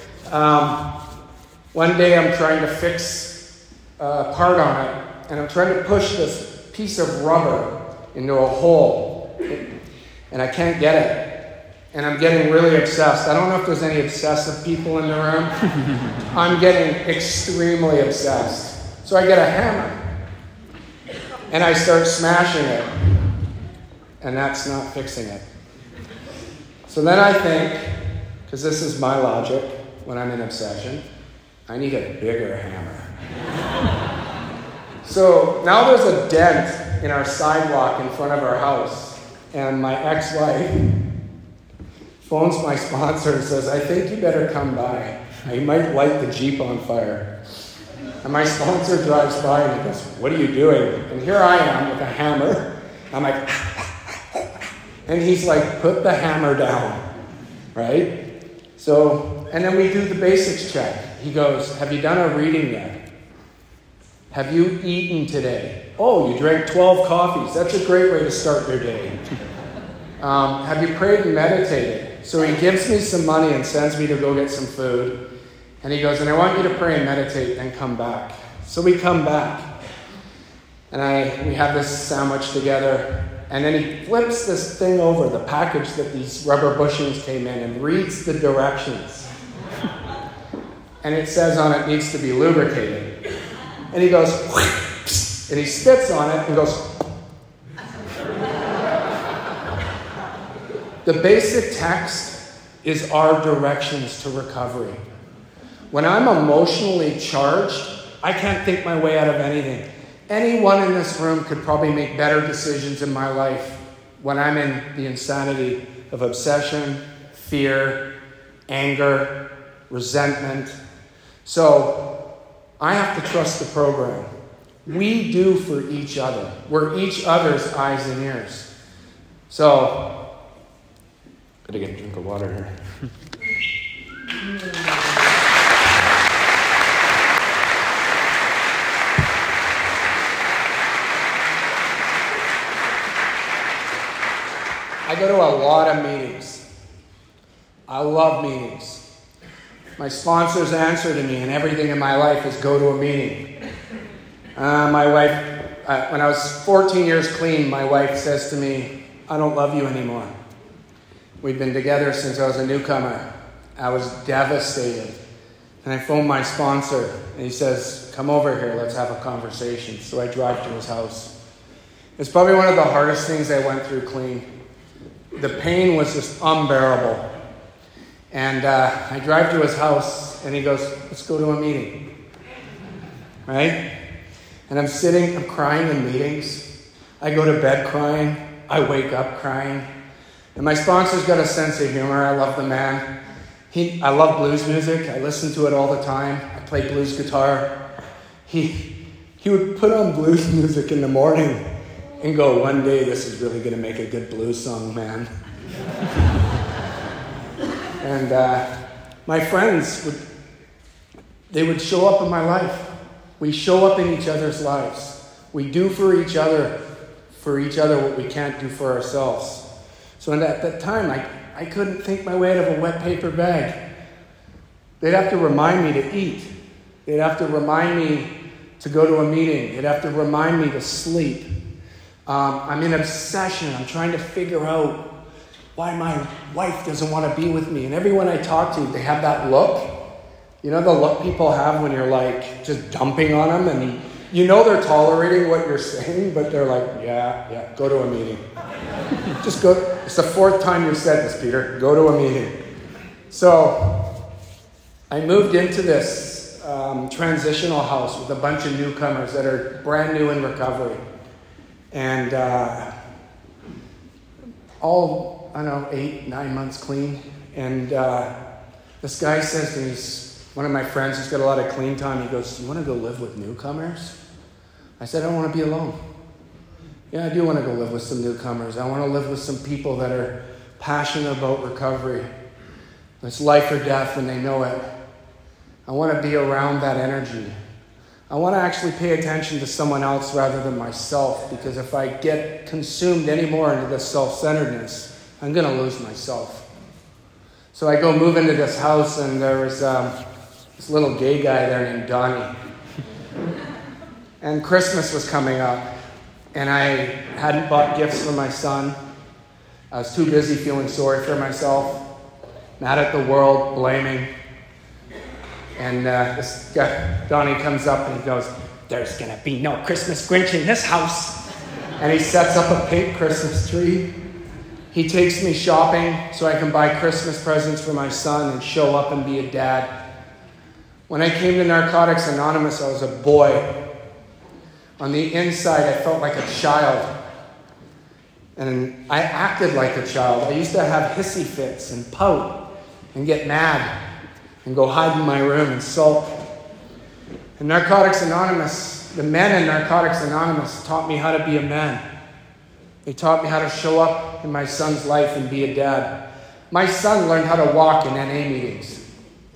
One day I'm trying to fix a part on it, and I'm trying to push this piece of rubber into a hole, and I can't get it. And I'm getting really obsessed. I don't know if there's any obsessive people in the room. I'm getting extremely obsessed. So I get a hammer, and I start smashing it, and that's not fixing it. So then I think, because this is my logic when I'm in obsession, I need a bigger hammer. So now there's a dent in our sidewalk in front of our house, and my ex-wife phones my sponsor and says, I think you better come by. I might light the Jeep on fire. And my sponsor drives by and he goes, what are you doing? And here I am with a hammer. I'm like, and he's like, put the hammer down, right? So, and then we do the basics check. He goes, have you done a reading yet? Have you eaten today? Oh, you drank 12 coffees. That's a great way to start your day. Have you prayed and meditated? So he gives me some money and sends me to go get some food. And he goes, and I want you to pray and meditate and come back. So we come back. And we have this sandwich together. And then he flips this thing over, the package that these rubber bushings came in, and reads the directions. And it says on it needs to be lubricated. And he goes, and he spits on it and goes. The basic text is our directions to recovery. When I'm emotionally charged, I can't think my way out of anything. Anyone in this room could probably make better decisions in my life when I'm in the insanity of obsession, fear, anger, resentment. So I have to trust the program. We do for each other. We're each other's eyes and ears. So gotta get a drink of water here. I go to a lot of meetings. I love meetings. My sponsor's answer to me and everything in my life is go to a meeting. My wife When I was 14 years clean, my wife says to me, I don't love you anymore. We'd been together since I was a newcomer. I was devastated. And I phoned my sponsor, and he says, come over here, let's have a conversation. So I drive to his house. It's probably one of the hardest things I went through clean. The pain was just unbearable. And I drive to his house, and he goes, let's go to a meeting. Right? And I'm crying in meetings. I go to bed crying. I wake up crying. And my sponsor's got a sense of humor. I love the man. I love blues music. I listen to it all the time. I play blues guitar. He would put on blues music in the morning and go, one day this is really going to make a good blues song, man. And my friends would show up in my life. We show up in each other's lives. We do for each other what we can't do for ourselves. So at that time, I couldn't think my way out of a wet paper bag. They'd have to remind me to eat. They'd have to remind me to go to a meeting. They'd have to remind me to sleep. I'm in obsession. I'm trying to figure out why my wife doesn't want to be with me. And everyone I talk to, they have that look. You know the look people have when you're like just dumping on them, and you know they're tolerating what you're saying, but they're like, yeah, go to a meeting. Just go. It's the fourth time you've said this, Peter. Go to a meeting. So I moved into this transitional house with a bunch of newcomers that are brand new in recovery. And all, 8, 9 months clean. And this guy says to me, one of my friends who's got a lot of clean time, he goes, you want to go live with newcomers? I said, I don't want to be alone. Yeah, I do want to go live with some newcomers. I want to live with some people that are passionate about recovery. It's life or death and they know it. I want to be around that energy. I want to actually pay attention to someone else rather than myself, because if I get consumed anymore into this self-centeredness, I'm going to lose myself. So I go move into this house, and there was this little gay guy there named Donnie. And Christmas was coming up, and I hadn't bought gifts for my son. I was too busy feeling sorry for myself, mad at the world, blaming. And this guy, Donnie, comes up and he goes, there's going to be no Christmas Grinch in this house. And he sets up a pink Christmas tree. He takes me shopping so I can buy Christmas presents for my son and show up and be a dad. When I came to Narcotics Anonymous, I was a boy. On the inside, I felt like a child. And I acted like a child. I used to have hissy fits and pout and get mad and go hide in my room and sulk. In Narcotics Anonymous, the men in Narcotics Anonymous taught me how to be a man. They taught me how to show up in my son's life and be a dad. My son learned how to walk in NA meetings.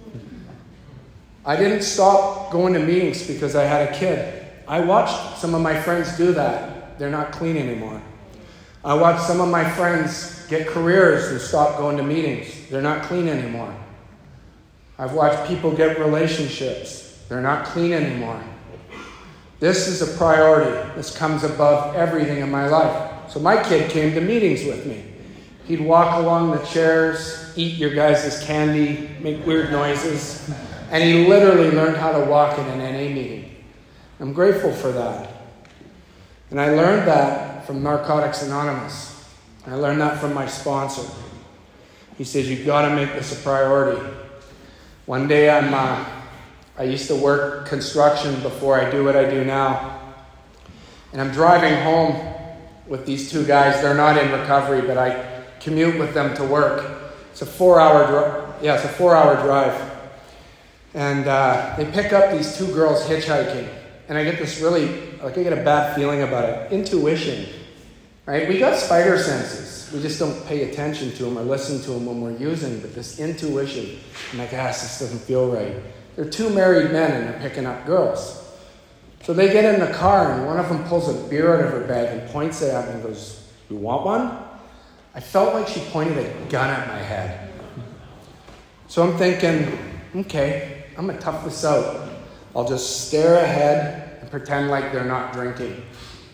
I didn't stop going to meetings because I had a kid. I watched some of my friends do that. They're not clean anymore. I watched some of my friends get careers and stop going to meetings. They're not clean anymore. I've watched people get relationships. They're not clean anymore. This is a priority. This comes above everything in my life. So my kid came to meetings with me. He'd walk along the chairs, eat your guys' candy, make weird noises. And he literally learned how to walk in an NA meeting. I'm grateful for that. And I learned that from Narcotics Anonymous. I learned that from my sponsor. He says, you've got to make this a priority. One day I used to work construction before I do what I do now. And I'm driving home with these two guys. They're not in recovery, but I commute with them to work. It's a 4-hour drive. And they pick up these two girls hitchhiking. And I get this I get a bad feeling about it. Intuition, right? We got spider senses. We just don't pay attention to them or listen to them when we're using. But this intuition, I'm like, this doesn't feel right. They're two married men and they're picking up girls. So they get in the car and one of them pulls a beer out of her bag and points it at me and goes, you want one? I felt like she pointed a gun at my head. So I'm thinking, okay, I'm going to tough this out. I'll just stare ahead and pretend like they're not drinking.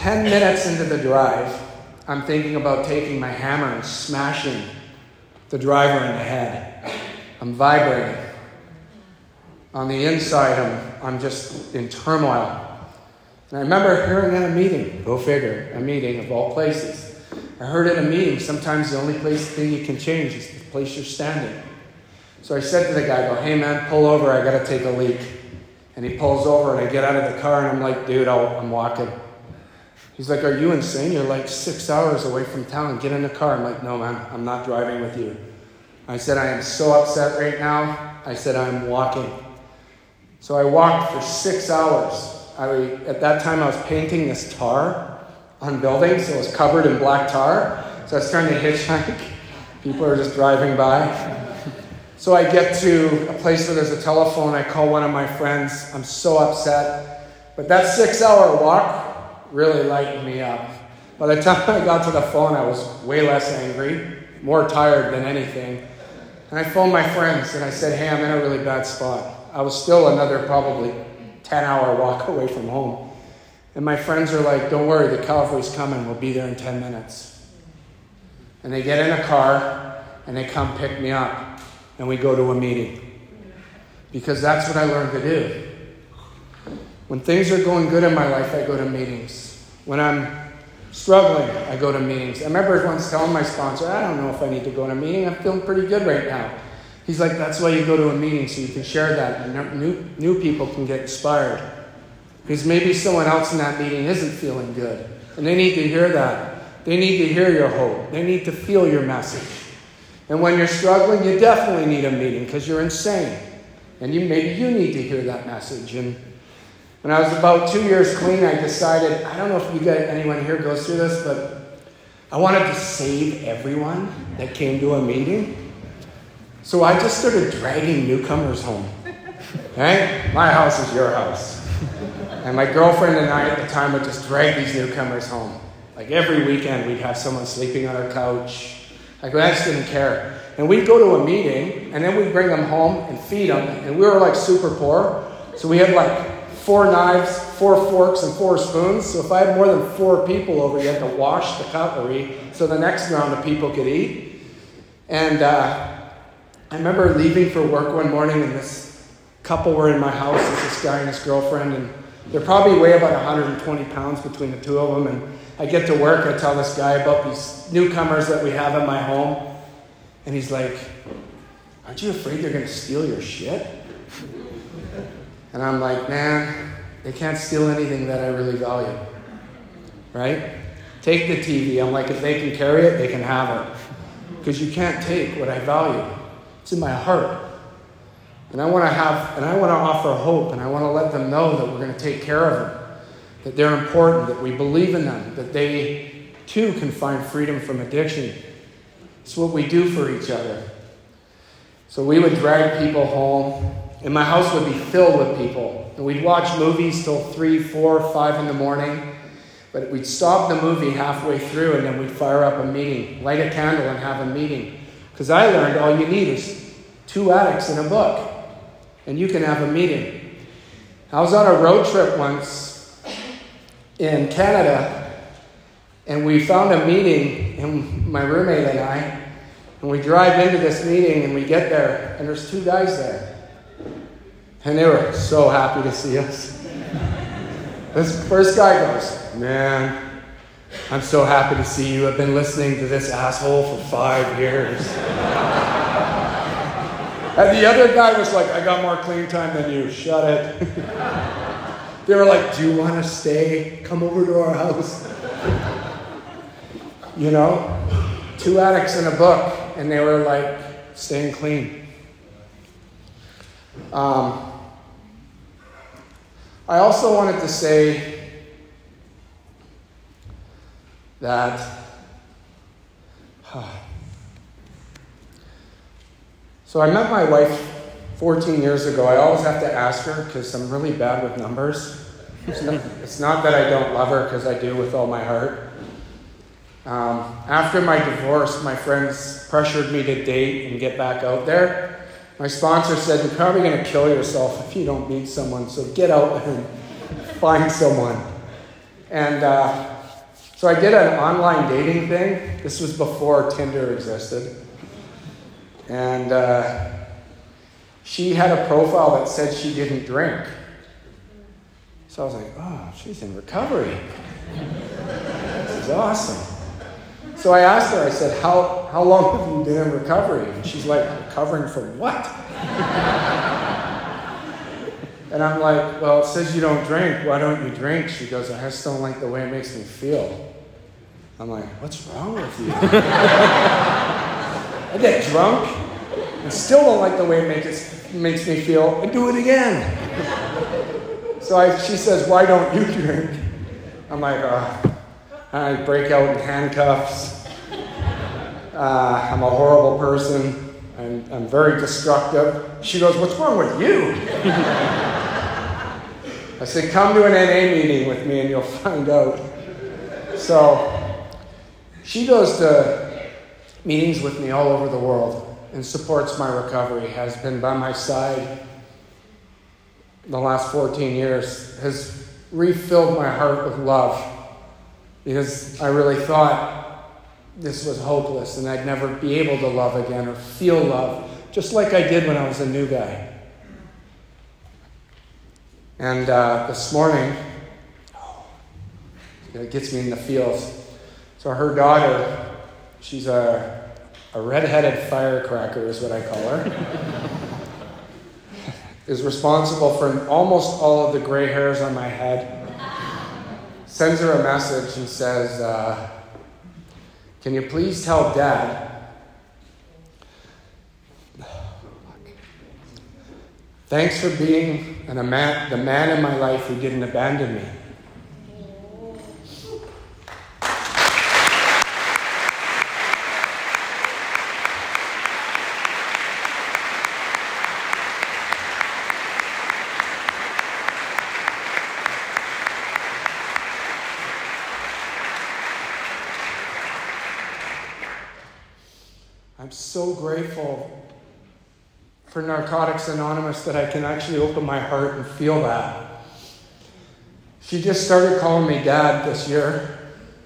10 minutes into the drive, I'm thinking about taking my hammer and smashing the driver in the head. I'm vibrating. On the inside, I'm just in turmoil. And I remember hearing at a meeting, go figure, a meeting of all places. I heard at a meeting, sometimes the only thing you can change is the place you're standing. So I said to the guy, hey man, pull over, I gotta take a leak. And he pulls over and I get out of the car and I'm like, dude, I'm walking. He's like, are you insane? You're like 6 hours away from town. Get in the car. I'm like, no man, I'm not driving with you. I said, I am so upset right now. I said, I'm walking. So I walked for 6 hours. At that time, I was painting this tar on buildings, so it was covered in black tar. So I was trying to hitchhike. People are just driving by. So I get to a place where there's a telephone. I call one of my friends. I'm so upset. But that 6-hour walk really lightened me up. By the time I got to the phone, I was way less angry, more tired than anything. And I phoned my friends and I said, hey, I'm in a really bad spot. I was still another probably 10-hour walk away from home. And my friends are like, don't worry, the cavalry's coming. We'll be there in 10 minutes. And they get in a car and they come pick me up and we go to a meeting. Because that's what I learned to do. When things are going good in my life, I go to meetings. When I'm struggling, I go to meetings. I remember once telling my sponsor, I don't know if I need to go to a meeting. I'm feeling pretty good right now. He's like, that's why you go to a meeting, so you can share that, and new people can get inspired. Because maybe someone else in that meeting isn't feeling good, and they need to hear that. They need to hear your hope. They need to feel your message. And when you're struggling, you definitely need a meeting, because you're insane. And maybe you need to hear that message. And when I was about 2 years clean, I decided, I don't know if anyone here goes through this, but I wanted to save everyone that came to a meeting. So I just started dragging newcomers home. Right? My house is your house. And my girlfriend and I at the time would just drag these newcomers home. Like every weekend we'd have someone sleeping on our couch. I just didn't care. And we'd go to a meeting and then we'd bring them home and feed them. And we were like super poor. So we had like 4 knives, 4 forks, and 4 spoons. So if I had more than 4 people over, you had to wash the cutlery so the next round of people could eat. And I remember leaving for work one morning, and this couple were in my house. There's this guy and his girlfriend, and they're probably weigh about 120 pounds between the two of them. And I get to work, I tell this guy about these newcomers that we have in my home. And he's like, aren't you afraid they're going to steal your shit? And I'm like, man, they can't steal anything that I really value. Right? Take the TV. I'm like, if they can carry it, they can have it. Because you can't take what I value. It's in my heart. And I want to offer hope, and I want to let them know that we're going to take care of them, that they're important, that we believe in them, that they too can find freedom from addiction. It's what we do for each other. So we would drag people home, and my house would be filled with people. And we'd watch movies till 3, 4, 5 in the morning. But we'd stop the movie halfway through, and then we'd fire up a meeting, light a candle and have a meeting. Because I learned all you need is 2 addicts in a book, and you can have a meeting. I was on a road trip once in Canada, and we found a meeting, and my roommate and I, and we drive into this meeting, and we get there, and there's 2 guys there. And they were so happy to see us. This first guy goes, man, I'm so happy to see you. I've been listening to this asshole for 5 years. And the other guy was like, I got more clean time than you. Shut it. They were like, do you want to stay? Come over to our house. You know, 2 addicts in a book, and they were like, staying clean. I also wanted to say that so I met my wife 14 years ago. I always have to ask her because I'm really bad with numbers. It's not that I don't love her, because I do with all my heart. After my divorce, my friends pressured me to date and get back out there. My sponsor said, you're probably going to kill yourself if you don't meet someone, so get out and find someone. And So I did an online dating thing. This was before Tinder existed. And she had a profile that said she didn't drink. So I was like, oh, she's in recovery. This is awesome. So I asked her, I said, how long have you been in recovery? And she's like, recovering from what? And I'm like, well, it says you don't drink. Why don't you drink? She goes, I just don't like the way it makes me feel. I'm like, what's wrong with you? I get drunk and still don't like the way it makes me feel. I do it again. So she says, why don't you drink? I'm like, I break out in handcuffs. I'm a horrible person. I'm very destructive. She goes, what's wrong with you? I said, come to an NA meeting with me and you'll find out. So she goes to meetings with me all over the world and supports my recovery, has been by my side the last 14 years, has refilled my heart with love because I really thought this was hopeless and I'd never be able to love again or feel love, just like I did when I was a new guy. And this morning, it gets me in the feels. So her daughter, she's a red-headed firecracker is what I call her, is responsible for almost all of the gray hairs on my head, sends her a message and says, can you please tell Dad thanks for being the man in my life who didn't abandon me. I'm so grateful for Narcotics Anonymous that I can actually open my heart and feel that. She just started calling me Dad this year.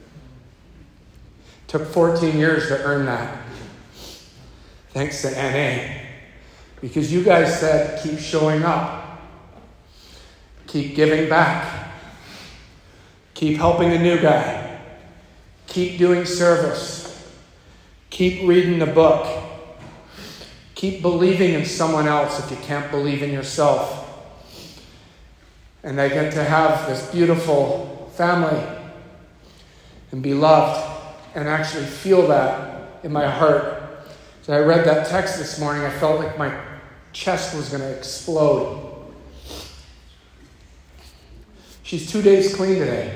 Took 14 years to earn that. Thanks to NA. Because you guys said, keep showing up. Keep giving back. Keep helping a new guy. Keep doing service. Keep reading the book. Keep believing in someone else if you can't believe in yourself. And I get to have this beautiful family and be loved and actually feel that in my heart. So I read that text this morning, I felt like my chest was going to explode. She's 2 days clean today.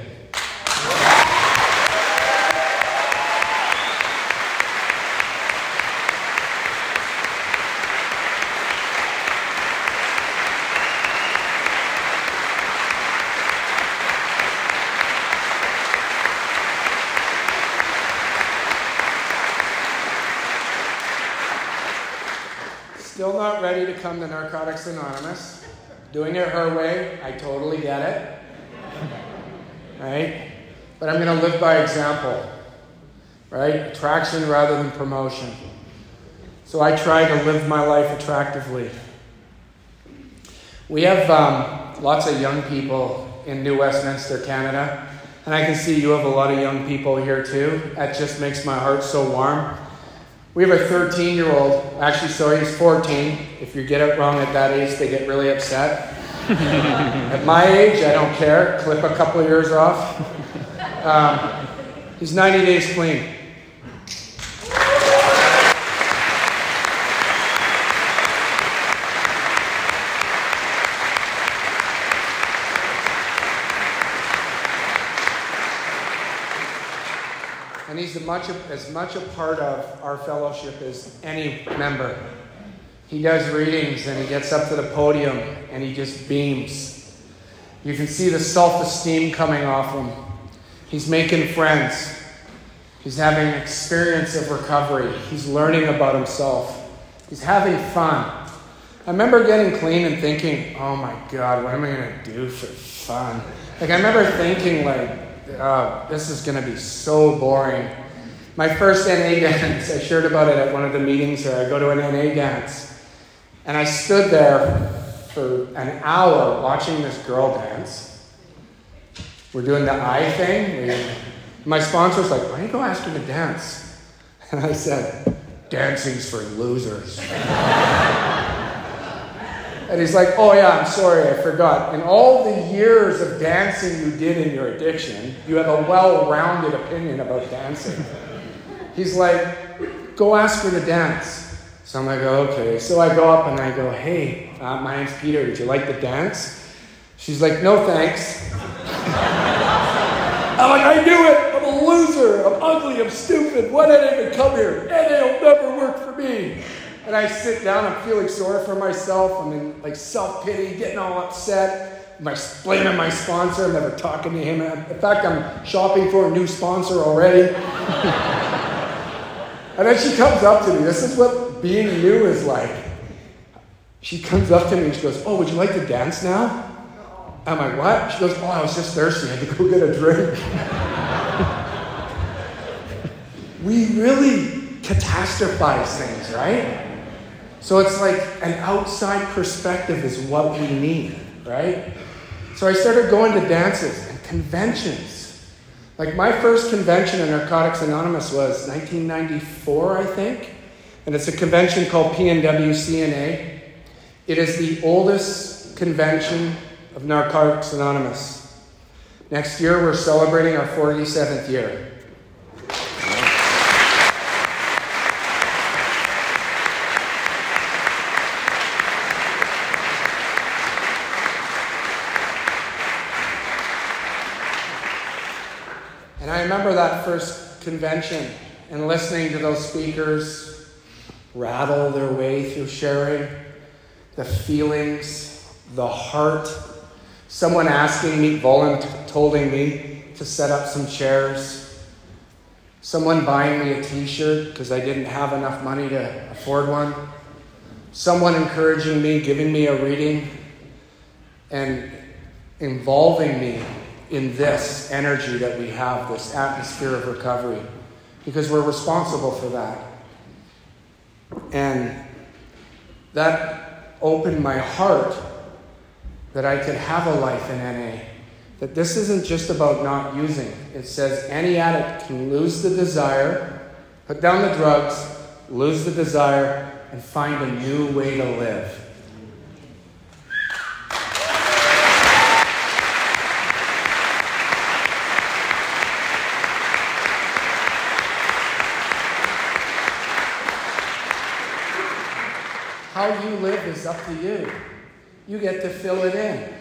Still not ready to come to Narcotics Anonymous. Doing it her way, I totally get it. Right? But I'm going to live by example. Right? Attraction rather than promotion. So I try to live my life attractively. We have lots of young people in New Westminster, Canada. And I can see you have a lot of young people here too. That just makes my heart so warm. We have a 13-year-old. Actually, sorry, he's 14. If you get it wrong at that age, they get really upset. At my age, I don't care. Clip a couple of years off. He's 90 days clean. And he's as much a part of our fellowship as any member. He does readings and he gets up to the podium and he just beams. You can see the self-esteem coming off him. He's making friends. He's having an experience of recovery. He's learning about himself. He's having fun. I remember getting clean and thinking, oh my God, what am I going to do for fun? Like I remember thinking like, this is going to be so boring. My first NA dance, I shared about it at one of the meetings where I go to an NA dance. And I stood there for an hour watching this girl dance. We're doing the eye thing. My sponsor's like, why don't you go ask her to dance? And I said, dancing's for losers. And he's like, oh yeah, I'm sorry, I forgot. In all the years of dancing you did in your addiction, you have a well-rounded opinion about dancing. He's like, go ask her to dance. So I'm like, okay. So I go up and I go, hey, my name's Peter, would you like to dance? She's like, no thanks. I'm like, I knew it, I'm a loser, I'm ugly, I'm stupid, why did I even come here? NA will never work for me. And I sit down, I'm feeling sorry for myself, I'm in like self-pity, getting all upset, blaming my sponsor, I'm never talking to him. In fact, I'm shopping for a new sponsor already. And then she comes up to me, this is what being new is like. She comes up to me and she goes, oh, would you like to dance now? I'm like, what? She goes, oh, I was just thirsty, I had to go get a drink. We really catastrophize things, right? So it's like an outside perspective is what we need, right? So I started going to dances and conventions. Like my first convention in Narcotics Anonymous was 1994, I think. And it's a convention called PNWCNA. It is the oldest convention of Narcotics Anonymous. Next year, we're celebrating our 47th year. And I remember that first convention and listening to those speakers rattle their way through sharing the feelings, the heart. Someone asking me, volunteering me to set up some chairs. Someone buying me a t-shirt because I didn't have enough money to afford one. Someone encouraging me, giving me a reading, and involving me in this energy that we have, this atmosphere of recovery, because we're responsible for that. And that opened my heart that I could have a life in NA. That this isn't just about not using. It says any addict can lose the desire, put down the drugs, lose the desire, and find a new way to live. How you live is up to you. You get to fill it in.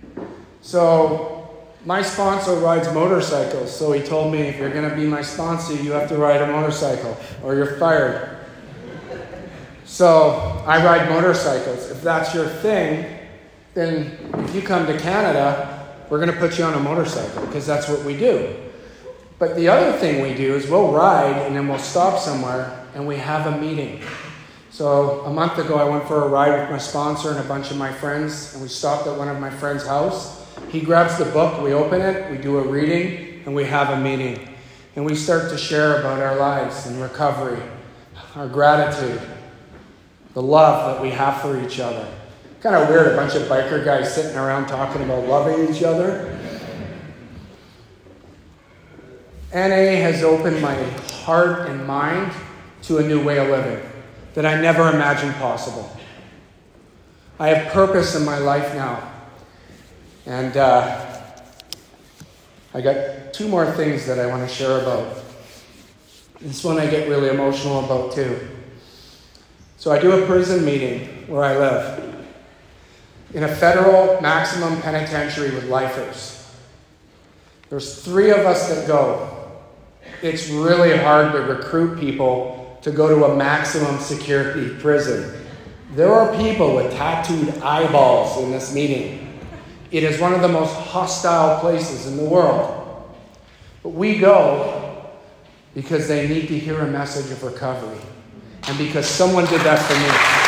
So my sponsor rides motorcycles, so he told me, if you're going to be my sponsor, you have to ride a motorcycle or you're fired. So I ride motorcycles. If that's your thing, then if you come to Canada, we're going to put you on a motorcycle because that's what we do. But the other thing we do is we'll ride and then we'll stop somewhere and we have a meeting. So a month ago, I went for a ride with my sponsor and a bunch of my friends, and we stopped at one of my friend's house. He grabs the book, we open it, we do a reading, and we have a meeting. And we start to share about our lives and recovery, our gratitude, the love that we have for each other. Kind of weird, a bunch of biker guys sitting around talking about loving each other. NA has opened my heart and mind to a new way of living that I never imagined possible. I have purpose in my life now. And I got two more things that I want to share about. This one I get really emotional about too. So I do a prison meeting where I live in a federal maximum penitentiary with lifers. There's 3 of us that go. It's really hard to recruit people to go to a maximum security prison. There are people with tattooed eyeballs in this meeting. It is one of the most hostile places in the world. But we go because they need to hear a message of recovery. And because someone did that for me.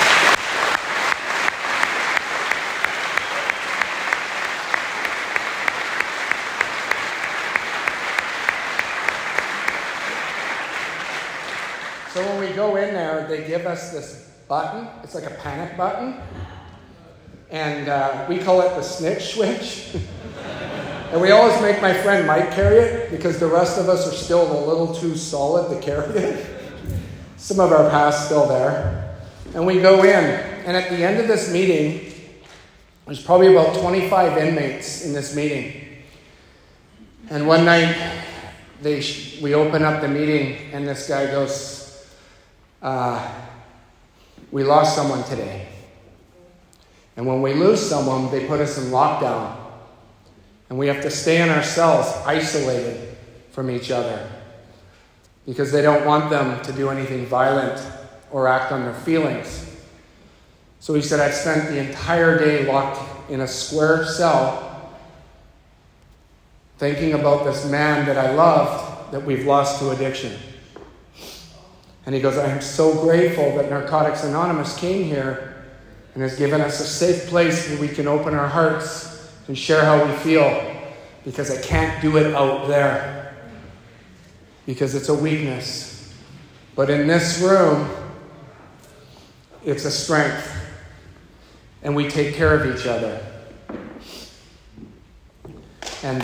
So when we go in there, they give us this button. It's like a panic button. And we call it the snitch switch. And we always make my friend Mike carry it because the rest of us are still a little too solid to carry it. Some of our past still there. And we go in. And at the end of this meeting, there's probably about 25 inmates in this meeting. And one night, we open up the meeting and this guy goes, we lost someone today. And when we lose someone, they put us in lockdown. And we have to stay in our cells, isolated from each other. Because they don't want them to do anything violent or act on their feelings. So he said, I've spent the entire day locked in a square cell thinking about this man that I loved that we've lost to addiction. And he goes, I am so grateful that Narcotics Anonymous came here and has given us a safe place where we can open our hearts and share how we feel, because I can't do it out there because it's a weakness. But in this room, it's a strength, and we take care of each other. And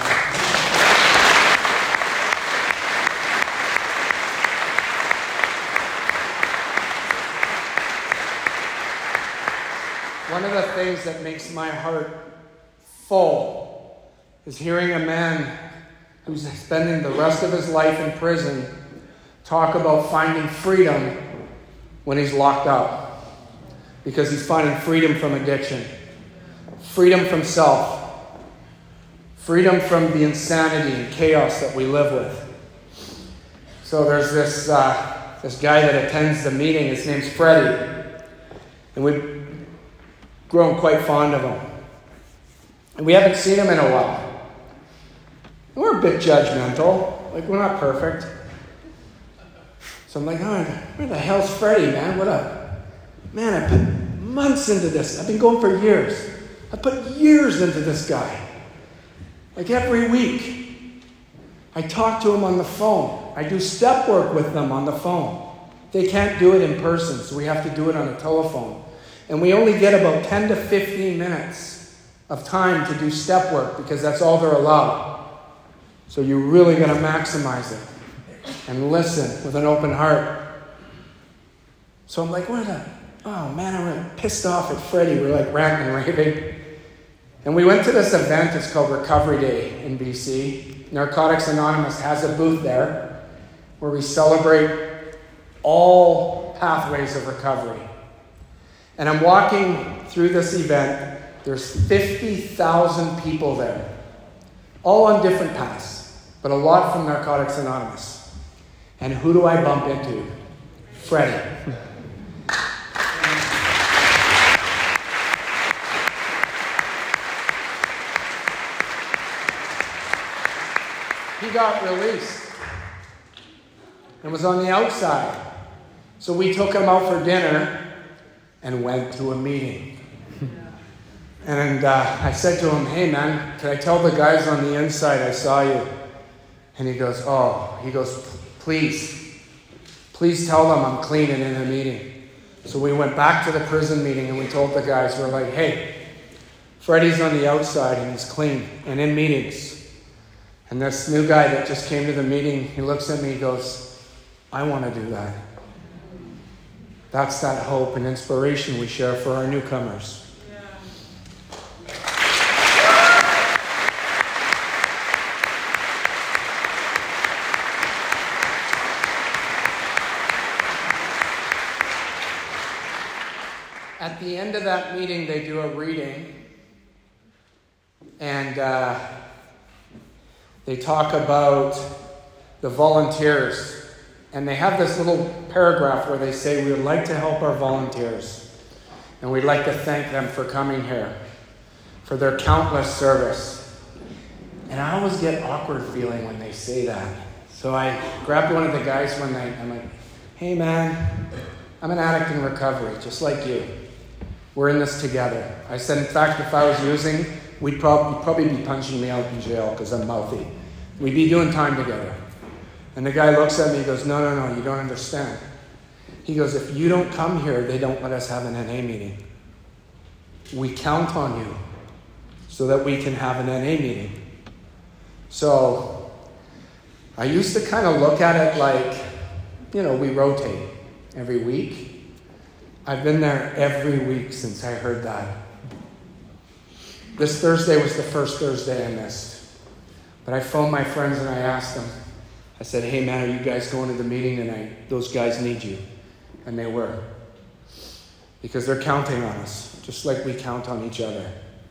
one of the things that makes my heart full is hearing a man who's spending the rest of his life in prison talk about finding freedom when he's locked up. Because he's finding freedom from addiction, freedom from self, freedom from the insanity and chaos that we live with. So there's this guy that attends the meeting. His name's Freddie. And we've grown quite fond of him. And we haven't seen him in a while. And we're a bit judgmental. Like, we're not perfect. So I'm like, oh, where the hell's Freddie, man? Man, I put months into this. I've been going for years. I put years into this guy. Like every week. I talk to him on the phone. I do step work with them on the phone. They can't do it in person, so we have to do it on a telephone. And we only get about 10 to 15 minutes of time to do step work because that's all they're allowed. So you're really going to maximize it and listen with an open heart. So I'm like, oh man, I'm pissed off at Freddie. We're like ranting and raving. And we went to this event. It's called Recovery Day in BC. Narcotics Anonymous has a booth there where we celebrate all pathways of recovery. And I'm walking through this event. There's 50,000 people there, all on different paths, but a lot from Narcotics Anonymous. And who do I bump into? Freddie. He got released and was on the outside. So we took him out for dinner and went to a meeting. And I said to him, hey man, can I tell the guys on the inside I saw you? And he goes, please tell them I'm clean and in a meeting. So we went back to the prison meeting and we told the guys, we're like, hey, Freddie's on the outside and he's clean and in meetings. And this new guy that just came to the meeting, he looks at me, he goes, I want to do that. That's that hope and inspiration we share for our newcomers. At the end of that meeting, they do a reading, and they talk about the volunteers. And they have this little paragraph where they say, we would like to help our volunteers. And we'd like to thank them for coming here, for their countless service. And I always get awkward feeling when they say that. So I grabbed one of the guys one night. I'm like, hey man, I'm an addict in recovery, just like you. We're in this together. I said, in fact, if I was using, you'd probably be punching me out in jail because I'm mouthy. We'd be doing time together. And the guy looks at me and goes, no, you don't understand. He goes, if you don't come here, they don't let us have an NA meeting. We count on you so that we can have an NA meeting. So I used to kind of look at it like, we rotate every week. I've been there every week since I heard that. This Thursday was the first Thursday I missed. But I phoned my friends and I asked them. I said, hey man, are you guys going to the meeting tonight? Those guys need you. And they were. Because they're counting on us, just like we count on each other.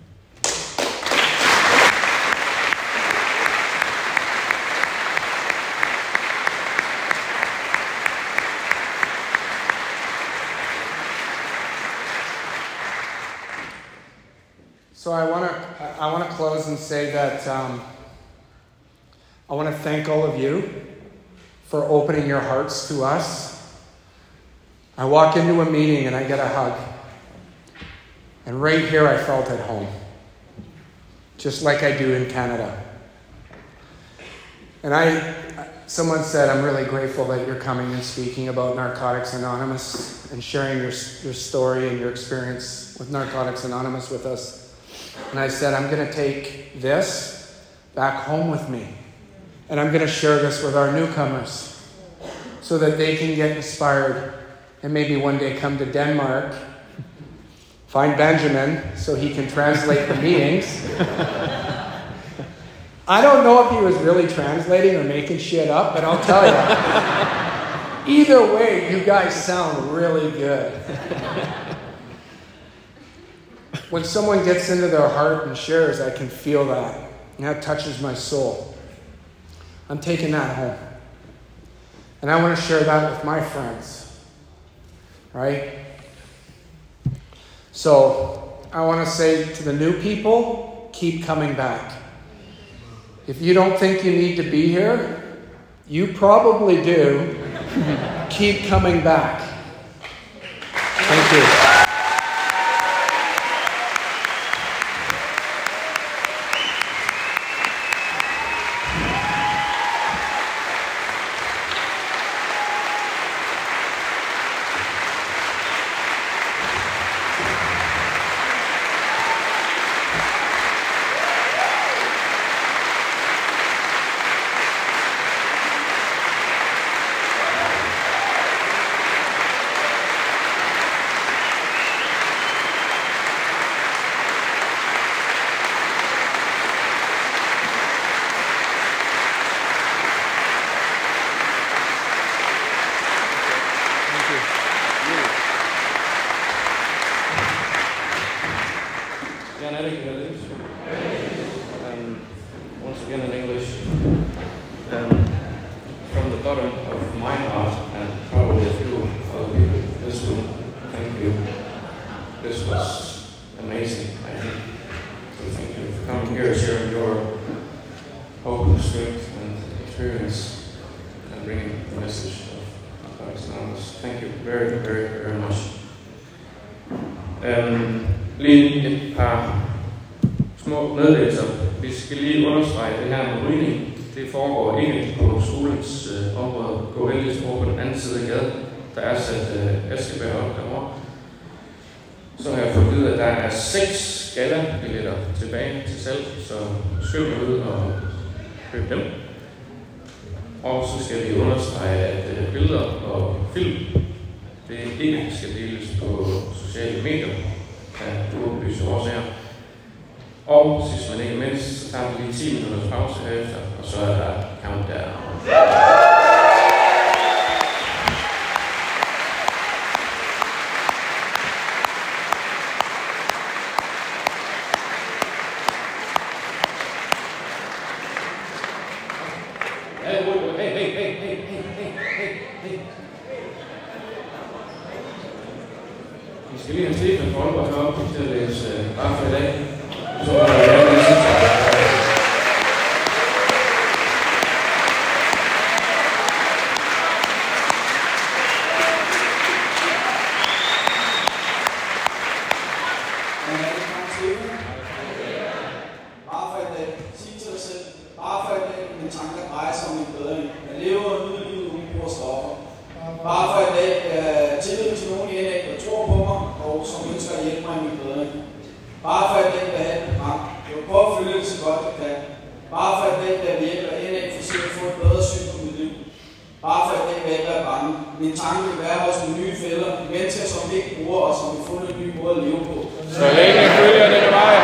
So I want to close and say that I want to thank all of you for opening your hearts to us. I walk into a meeting and I get a hug. And right here I felt at home. Just like I do in Canada. And someone said, I'm really grateful that you're coming and speaking about Narcotics Anonymous and sharing your story and your experience with Narcotics Anonymous with us. And I said, I'm going to take this back home with me. And I'm going to share this with our newcomers so that they can get inspired and maybe one day come to Denmark, find Benjamin so he can translate the meetings. I don't know if he was really translating or making shit up, but I'll tell you. Either way, you guys sound really good. When someone gets into their heart and shares, I can feel that. And that touches my soul. I'm taking that home. And I want to share that with my friends. Right? So, I want to say to the new people, keep coming back. If you don't think you need to be here, you probably do. Keep coming back. Thank you. Once again in English, from the bottom of my heart, and probably a few other people in this room, thank you. This was amazing, I think. So thank you for coming here, sharing your hope, strength, and experience, and bringing the message of Narcotics Anonymous. Thank you very, very, very much. Lige et par små meddelelser. Vi skal lige understrege det her med rygning. Det foregår ikke på skolens område. Gå heldigvis over på den anden side af gaden. Der er sat askebær op derovre. Så har jeg fået at vide, at der er 6 gala-billetter tilbage til salg, så skynd dig ud og køb dem. Og så skal vi understrege, at billeder og film, det ikke skal deles på sociale medier af uoplyste årsager. Og sidst men ikke mindst, så tager vi lige 10 minutters pause herefter, og så er der countdown. Vi skal lige have Stefan Folker op til at læse bare for i dag. Så er der lige sidste. Bare for i dag. Sig til dig selv. Bare for i dag. Mine tanker drejer sig om en bedring. Jeg lever nu i livet uden brug af stoffer. Bare for i dag. Bare for at den vil have det ramt. Jeg vil prøve at følge det så godt jeg kan. Bare for at den der vil hjælpe af NA forsøge at få et bedre syn på mit liv. Bare for at den vil ikke være bange. Min tanke vil være hos mine nye fælder, mennesker som vi ikke bruger og som vi har fundet en ny måde at leve på. Så længe følger denne vej,